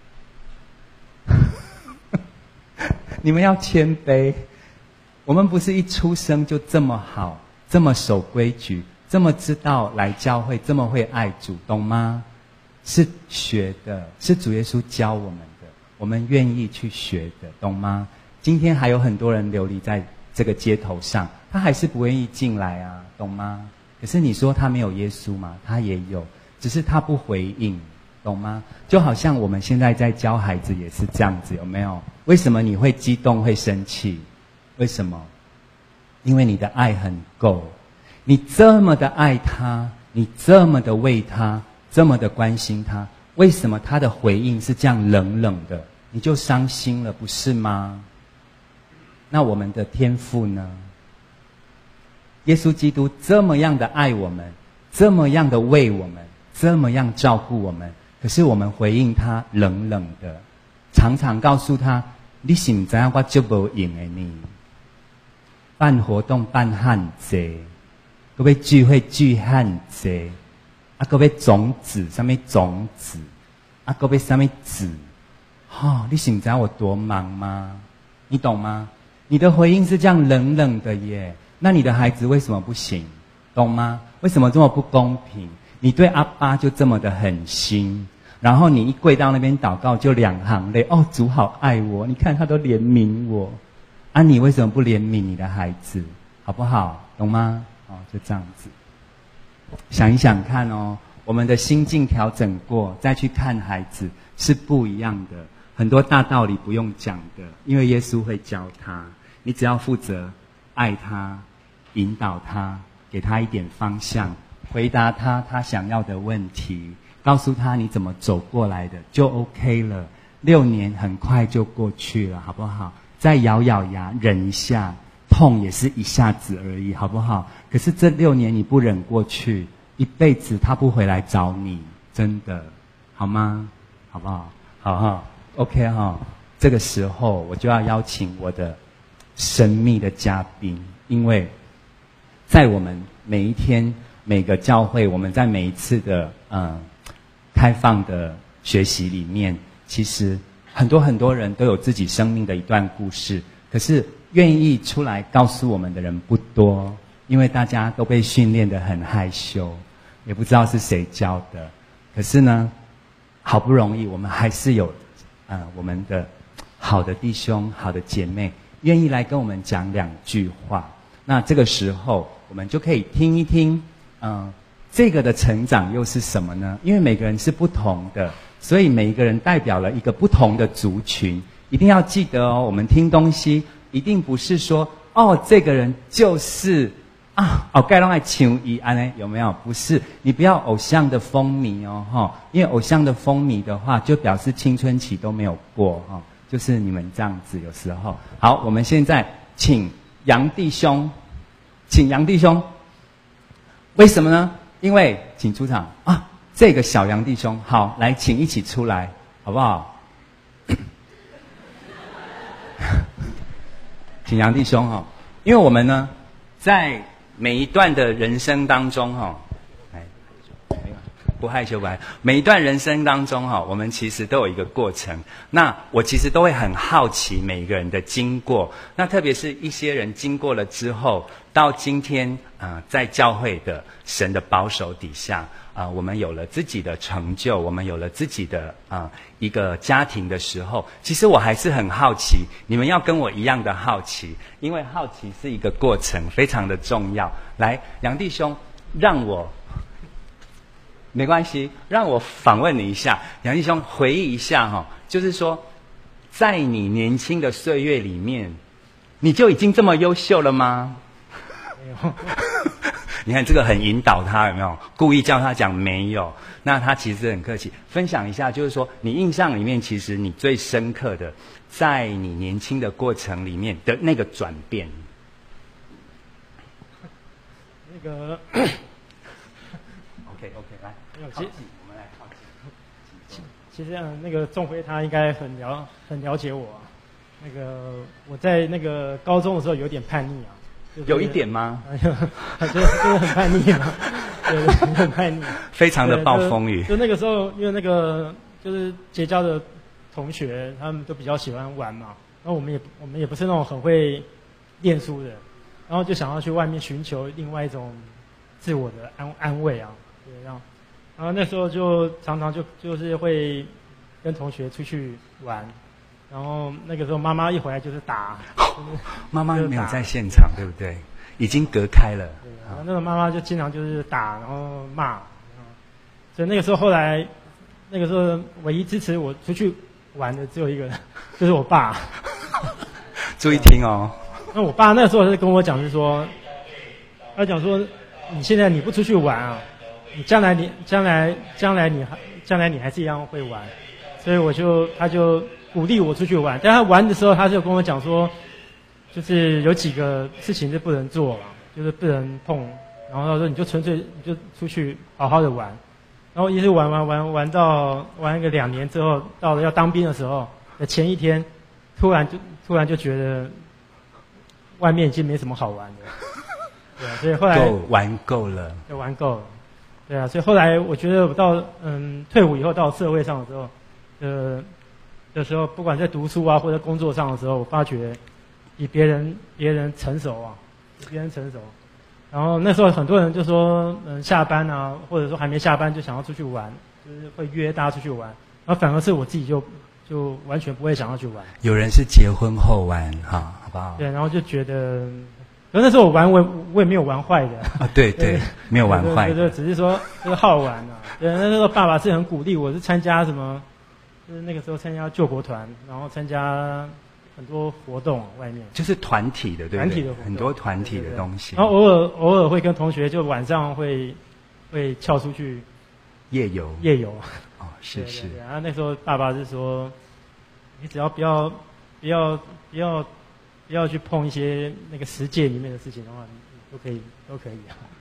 你们要谦卑，我们不是一出生就这么好，这么守规矩，这么知道来教会，这么会爱主，懂吗？是学的，是主耶稣教我们的，我们愿意去学的，懂吗？今天还有很多人流离在这个街头上，他还是不愿意进来啊，懂吗？可是你说他没有耶稣吗？他也有，只是他不回应，懂吗？就好像我们现在在教孩子也是这样子，有没有？为什么你会激动会生气？为什么？因为你的爱很够，你这么的爱他，你这么的为他，这么的关心他，为什么他的回应是这样冷冷的？你就伤心了，不是吗？那我们的天父呢？耶稣基督这么样的爱我们，这么样的为我们，这么样照顾我们，可是我们回应他冷冷的，常常告诉他：“你是不知道我就没用的你。”办活动办汉济，各位聚会聚汉济，各位种子什么种子，各位什么子？你是不知道我多忙吗？你懂吗？你的回应是这样冷冷的耶，那你的孩子为什么不行？懂吗？为什么这么不公平？你对阿爸就这么的狠心，然后你一跪到那边祷告就2行泪，主好爱我，你看他都怜悯我，你为什么不怜悯你的孩子？好不好？懂吗？就这样子。想一想看我们的心境调整过，再去看孩子是不一样的。很多大道理不用讲的，因为耶稣会教他，你只要负责爱他，引导他，给他一点方向，回答他想要的问题，告诉他你怎么走过来的，就 OK 了。6年很快就过去了，好不好？再咬咬牙忍一下，痛也是一下子而已，好不好？可是这6年你不忍过去，一辈子他不回来找你，真的，好吗？好不好？好哈 ，OK 哈。这个时候我就要邀请我的神秘的嘉宾，因为在我们每一天每个教会，我们在每一次的开放的学习里面，其实很多人都有自己生命的一段故事，可是愿意出来告诉我们的人不多，因为大家都被训练得很害羞，也不知道是谁教的。可是呢，好不容易我们还是有我们的好的弟兄好的姐妹愿意来跟我们讲2句话，那这个时候我们就可以听一听这个的成长又是什么呢？因为每个人是不同的，所以每一个人代表了一个不同的族群， 一定要记得哦，我们听东西一定不是说哦，这个人就是该让爱情一安呢，有没有？不是，你不要偶像的风靡哦，因为偶像的风靡的话，就表示青春期都没有过就是你们这样子，有时候。好，我们现在请杨弟兄，为什么呢？因为请出场这个小杨弟兄，好，来，请一起出来，好不好？请杨弟兄因为我们呢，在每一段的人生当中不害羞，每一段人生当中我们其实都有一个过程。那我其实都会很好奇每一个人的经过。那特别是一些人经过了之后，到今天在教会的神的保守底下我们有了自己的成就，我们有了自己的一个家庭的时候，其实我还是很好奇，你们要跟我一样的好奇，因为好奇是一个过程，非常的重要。来，杨弟兄，没关系，让我访问你一下，杨弟兄，回忆一下就是说，在你年轻的岁月里面，你就已经这么优秀了吗？ 没有。 你看这个很引导他，有没有？故意叫他讲没有，那他其实很客气。分享一下，就是说你印象里面，其实你最深刻的，在你年轻的过程里面的那个转变。 那个 OK， 来，我们来靠近。 其实那个仲辉他应该很了解我那个我在那个高中的时候有点叛逆有一点吗？ 就是很叛逆对，很叛逆， 非常的暴风雨。 就那个时候，因为那个就是结交的同学，他们都比较喜欢玩嘛，然后我们也不是那种很会念书的，然后就想要去外面寻求另外一种自我的安慰对，然后那时候就常常就是会跟同学出去玩。然后那个时候妈妈一回来就是打， 妈妈没有在现场，对不对？已经隔开了。 对，然后那个妈妈就经常就是打，然后骂，所以那个时候后来，那个时候唯一支持我出去玩的只有一个人，就是我爸。 注意听哦。 那我爸那个时候是跟我讲，是说，他讲说，你现在你不出去玩你将来你还是一样会玩，所以他就鼓励我出去玩，但他玩的时候，他就跟我讲说，就是有几个事情是不能做就是不能碰。然后他说，你就纯粹你就出去好好的玩。然后一直玩到玩个2年之后，到了要当兵的时候的前一天，突然就觉得外面已经没什么好玩的。对所以后来玩够了。 就玩够了。对所以后来我觉得我到退伍以后到社会上的时候，的时候，不管在读书或者工作上的时候，我发觉比别人成熟比别人成熟。然后那时候很多人就说，下班或者说还没下班就想要出去玩，就是会约大家出去玩。然后反而是我自己就完全不会想要去玩。 有人是结婚后玩好不好？ 对，然后就觉得，可是那时候我也没有玩坏的对，没有玩坏的， 对，只是说就是好玩对，那时候爸爸是很鼓励我，是参加什么。就是那个时候参加救国团，然后参加很多活动，外面就是团体的，对不对？ 团体的活动， 很多团体的东西。 然后偶尔会跟同学就晚上会翘出去夜游。是。 然后那时候爸爸是说，你只要不要去碰一些那个实践里面的事情的话，你都可以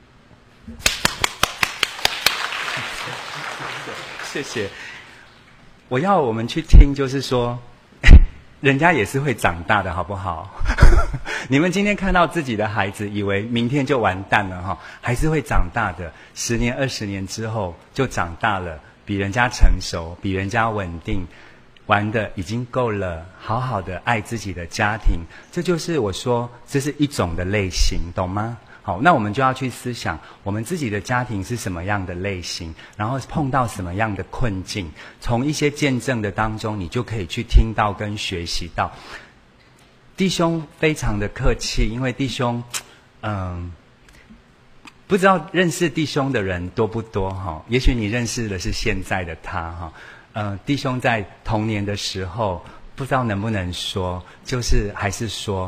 谢谢。我要我们去听，就是说，人家也是会长大的，好不好？你们今天看到自己的孩子，以为明天就完蛋了还是会长大的。10年、20年之后就长大了，比人家成熟，比人家稳定，玩的已经够了，好好的爱自己的家庭，这就是我说，这是一种的类型，懂吗？好，那我们就要去思想我们自己的家庭是什么样的类型，然后碰到什么样的困境，从一些见证的当中，你就可以去听到跟学习到。弟兄非常的客气，因为弟兄，不知道认识弟兄的人多不多也许你认识的是现在的他弟兄在童年的时候不知道能不能说，还是说，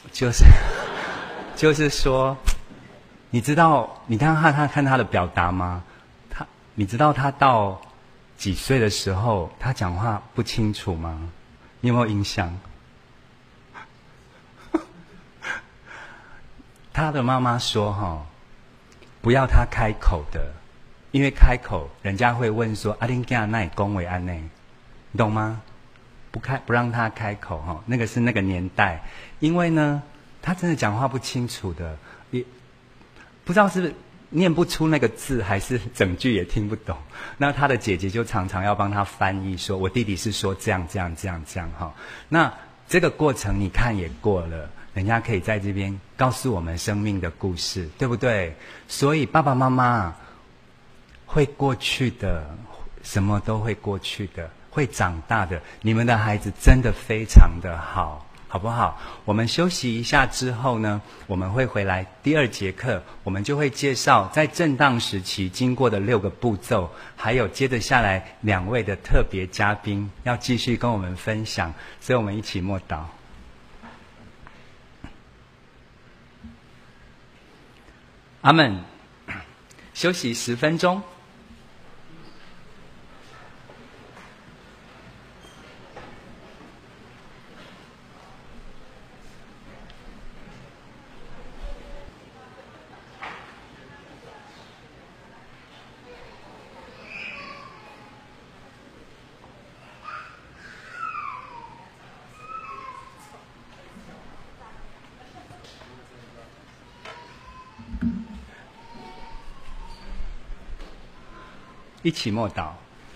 就是说，你知道，你看他的表达吗？你知道他到几岁的时候，他讲话不清楚吗？你有没有印象？他的妈妈说不要他开口的，因为开口人家会问说啊，恁囝哪会讲话安呢？你懂吗？不让他开口那个是那个年代，因为呢，他真的讲话不清楚的，也不知道是不是念不出那个字，还是整句也听不懂。那他的姐姐就常常要帮他翻译，说我弟弟是说这样那这个过程你看也过了，人家可以在这边告诉我们生命的故事，对不对？所以爸爸妈妈会过去的，什么都会过去的，会长大的。你们的孩子真的非常的好，好不好？我们休息一下之后呢，我们会回来第2节课，我们就会介绍在震荡时期经过的6个步骤，还有接着下来2位的特别嘉宾要继续跟我们分享，所以我们一起默祷。阿们。休息10分钟。一起默祷。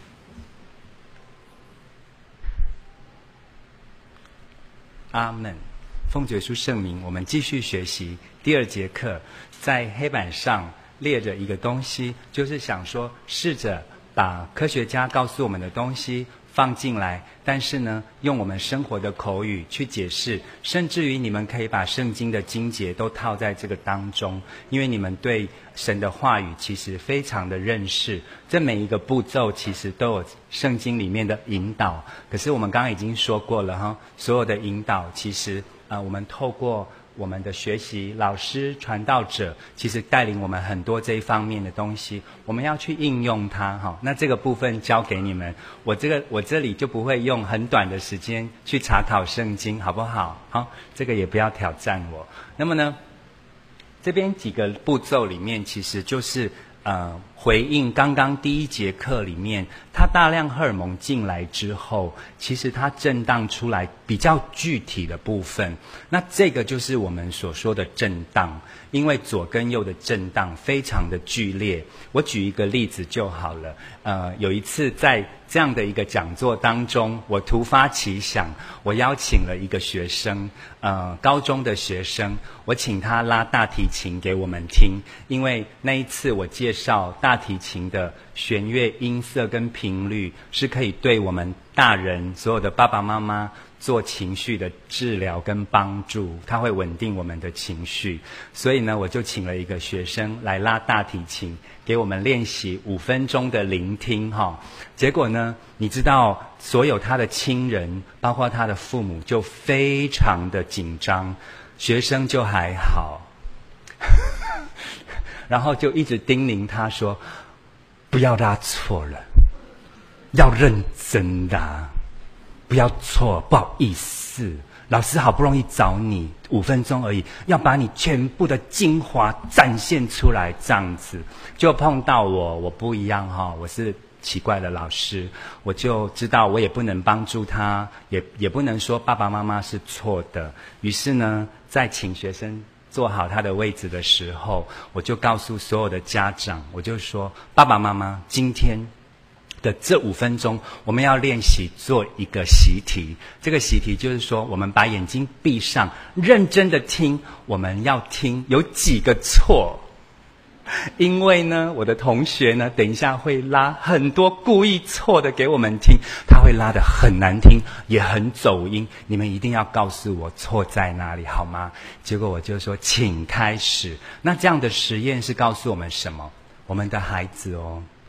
阿们。奉主耶稣圣名，我们继续学习第2节课，在黑板上列着一个东西，就是想说试着把科学家告诉我们的东西放进来，但是呢，用我们生活的口语去解释，甚至于你们可以把圣经的经节都套在这个当中，因为你们对神的话语其实非常的认识，这每一个步骤其实都有圣经里面的引导。可是我们刚刚已经说过了所有的引导其实我们透过我们的学习，老师、传道者其实带领我们很多这一方面的东西，我们要去应用它那这个部分交给你们，我这里就不会用很短的时间去查考圣经，好不好？这个也不要挑战我。那么呢，这边几个步骤里面，其实就是回应刚刚第1节课里面，它大量荷尔蒙进来之后，其实它震荡出来比较具体的部分。那这个就是我们所说的震荡，因为左跟右的震荡非常的剧烈。我举一个例子就好了。有一次在这样的一个讲座当中，我突发奇想，我邀请了一个学生，高中的学生，我请他拉大提琴给我们听，因为那一次我介绍大提琴的弦乐音色跟频率是可以对我们大人所有的爸爸妈妈做情绪的治疗跟帮助，它会稳定我们的情绪。所以呢，我就请了一个学生来拉大提琴给我们练习5分钟的聆听结果呢，你知道所有他的亲人包括他的父母就非常的紧张，学生就还好然后就一直叮咛他说，不要拉错了，要认真的不要错，不好意思，老师好不容易找你5分钟而已，要把你全部的精华展现出来，这样子。就碰到我不一样我是奇怪的老师，我就知道我也不能帮助他，也不能说爸爸妈妈是错的。于是呢，在请学生坐好他的位置的时候，我就告诉所有的家长，我就说，爸爸妈妈今天的这5分钟，我们要练习做一个习题。这个习题就是说，我们把眼睛闭上，认真的听，我们要听有几个错。因为呢，我的同学呢，等一下会拉很多故意错的给我们听，他会拉得很难听，也很走音，你们一定要告诉我错在哪里，好吗？结果我就说，请开始。那这样的实验是告诉我们什么？我们的孩子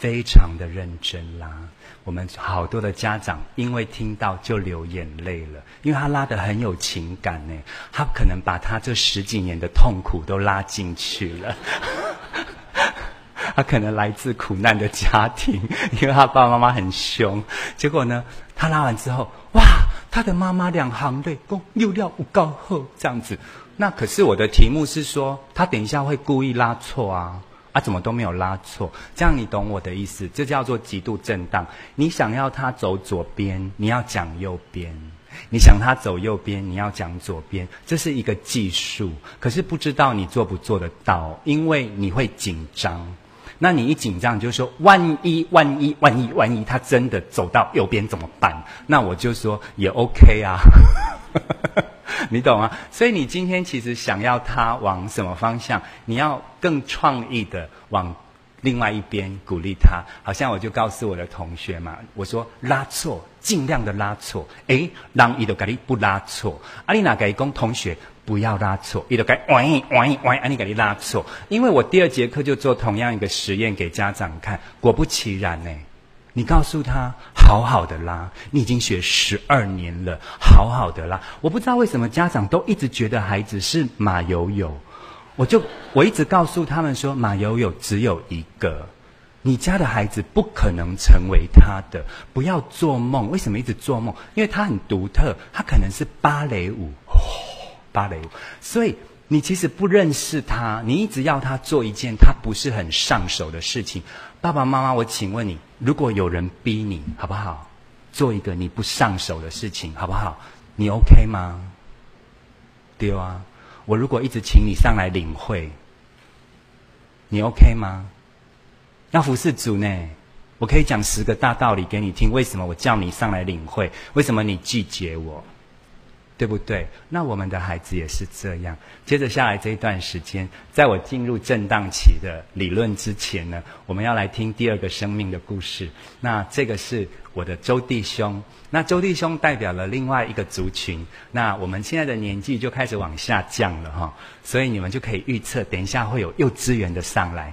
非常的认真拉。我们好多的家长因为听到就流眼泪了，因为他拉得很有情感呢，他可能把他这10几年的痛苦都拉进去了。他可能来自苦难的家庭，因为他爸爸妈妈很凶。结果呢，他拉完之后，哇，他的妈妈2行泪，说又料不够好这样子。那可是我的题目是说，他等一下会故意拉错啊。怎么都没有拉错？这样你懂我的意思？这叫做极度震荡。你想要他走左边，你要讲右边；你想他走右边，你要讲左边。这是一个技术，可是不知道你做不做得到，因为你会紧张。那你一紧张，你就说万一他真的走到右边怎么办？那我就说也 OK 啊。你懂吗？所以你今天其实想要他往什么方向，你要更创意的往另外一边鼓励他。好像我就告诉我的同学嘛，我说拉错，尽量的拉错。让他就跟你不拉错。你哪跟他说同学不要拉错，他就跟你给你拉错。因为我第2节课就做同样一个实验给家长看，果不其然呢。你告诉他好好的拉，你已经学12年了，好好的拉。我不知道为什么家长都一直觉得孩子是马友友，我一直告诉他们说，马友友只有一个，你家的孩子不可能成为他的，不要做梦。为什么一直做梦？因为他很独特，他可能是芭蕾舞，芭蕾舞，所以你其实不认识他，你一直要他做一件他不是很上手的事情。爸爸妈妈，我请问你，如果有人逼你，好不好？做一个你不上手的事情，好不好？你 OK 吗？对啊，我如果一直请你上来领会，你 OK 吗？要服侍主呢，我可以讲10个大道理给你听，为什么我叫你上来领会，为什么你拒绝我，对不对？那我们的孩子也是这样。接着下来这一段时间，在我进入震荡期的理论之前呢，我们要来听第2个生命的故事。那这个是我的周弟兄，那周弟兄代表了另外一个族群。那我们现在的年纪就开始往下降了哈，所以你们就可以预测，等一下会有幼稚园的上来。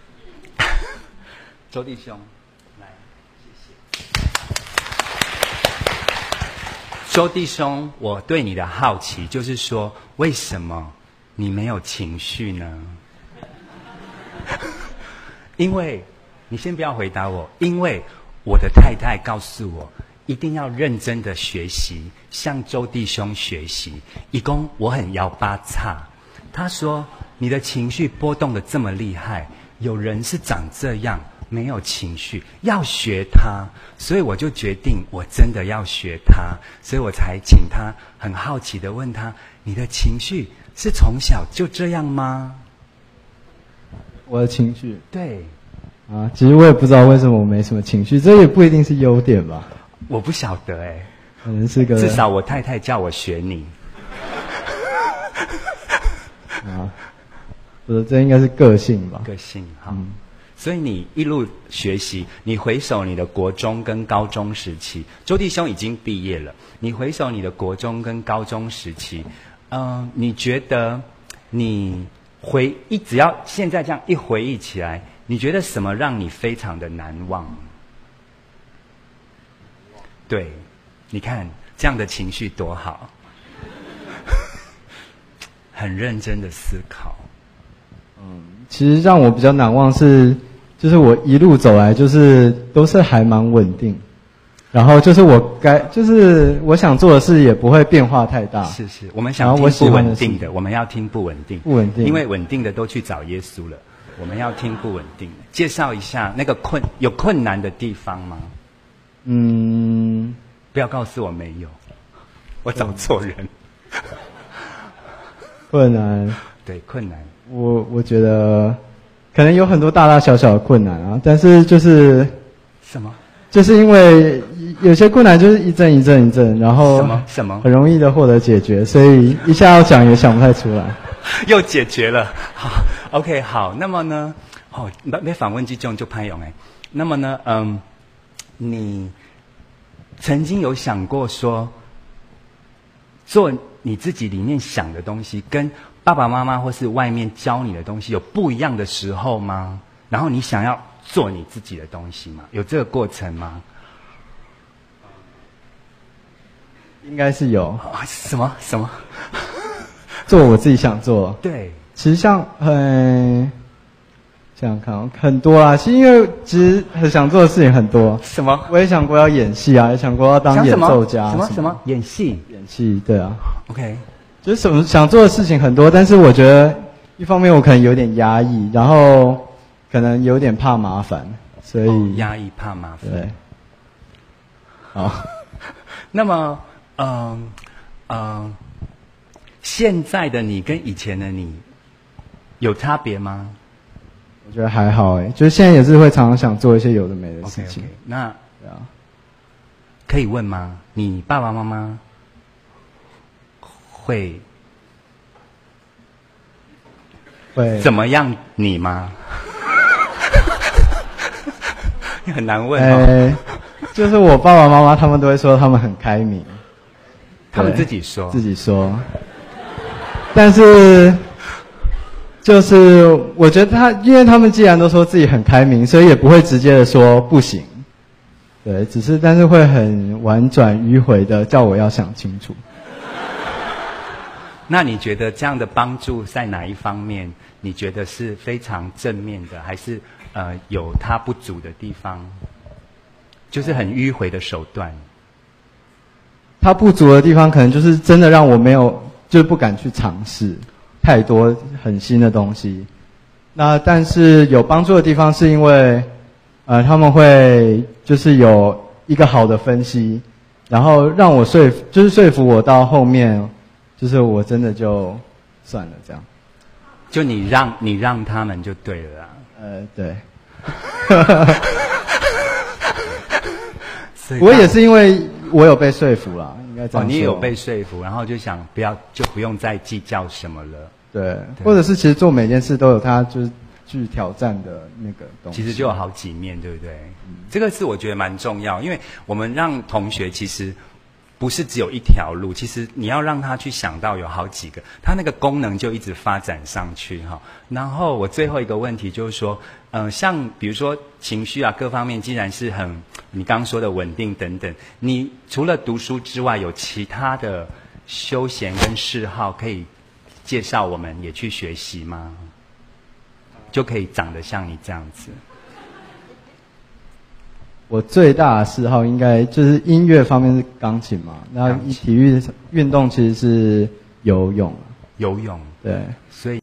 周弟兄，来，谢谢。周弟兄，我对你的好奇就是说，为什么你没有情绪呢？因为你先不要回答我，因为我的太太告诉我，一定要认真的学习，向周弟兄学习。以公我很摇八叉，他说你的情绪波动的这么厉害，有人是长这样。没有情绪，要学他，所以我就决定我真的要学他，所以我才请他很好奇的问他，你的情绪是从小就这样吗？ 我的情绪， 对啊，其实我也不知道为什么我没什么情绪，这也不一定是优点吧。 我不晓得可能是个， 至少我太太叫我学你。 我说这应该是个性吧。 个性好。所以你一路学习，你回首你的国中跟高中时期，周弟兄已经毕业了。你回首你的国中跟高中时期，你觉得你只要现在这样一回忆起来，你觉得什么让你非常的难忘？对，你看这样的情绪多好，很认真的思考。 其实让我比较难忘是。就是我一路走来，就是都是还蛮稳定，然后就是我想做的事也不会变化太大。 是，我们想听不稳定的，我们要听不稳定， 不稳定， 因为稳定的都去找耶稣了。我们要听不稳定的，介绍一下那个有困难的地方吗？不要告诉我没有，我找错人。 困难， 对，困难， 我觉得。可能有很多大大小小的困难啊，但是就是什么？ 就是因为有些困难就是一阵一阵一阵，然后什么很容易的获得解决，所以一下要讲也想不太出来。 又解决了，好 ，OK， 好。那么呢，没访问这种就拍用那么呢，你曾经有想过说，做你自己里面想的东西跟爸爸妈妈或是外面教你的东西有不一样的时候吗？ 然后你想要做你自己的东西吗？有这个过程吗？ 应该是有啊，什么？ 做我自己想做。 对， 其实像想想看哦，很多啊，是因为其实很想做的事情很多。 什么？ 我也想过要演戏啊，也想过要当演奏家。 什么？演戏？ 演戏，对啊。 OK， 就是想做的事情很多，但是我觉得一方面我可能有点压抑，然后可能有点怕麻烦，所以压抑怕麻烦。 对。好， 那么，现在的你跟以前的你有差别吗？ 我觉得还好诶，就是现在也是会常常想做一些有的没的事情。 Okay. 那对啊， 可以问吗？你爸爸妈妈会怎么样你吗？你很难问哦。 就是我爸爸妈妈他们都会说他们很开明， 他们自己说。 自己说。但是，就是我觉得因为他们既然都说自己很开明，所以也不会直接的说不行。对，但是会很婉转迂回的叫我要想清楚。 那你觉得这样的帮助在哪一方面？你觉得是非常正面的，还是有它不足的地方？就是很迂回的手段。 它不足的地方，可能就是真的让我没有，就是不敢去尝试太多很新的东西。那但是有帮助的地方，是因为他们会就是有一个好的分析，然后让我说服我到后面，就是我真的就算了这样。 就你让他们就对了啦。 对。我也是因为我有被说服啦，应该这样说。 你也有被说服，然后就想不用再计较什么了。 对，或者是其实做每件事都有它就是去挑战的那个东西。 其实就有好几面，对不对？这个是我觉得蛮重要，因为我们让同学其实不是只有一条路，其实你要让他去想到有好几个，他那个功能就一直发展上去哈。然后我最后一个问题就是说，像比如说情绪啊各方面，既然是你刚刚说的稳定等等，你除了读书之外，有其他的休闲跟嗜好可以介绍我们也去学习吗？就可以长得像你这样子。 我最大的嗜好应该就是音乐方面是钢琴嘛，那体育运动其实是游泳。 游泳， 对， 所以。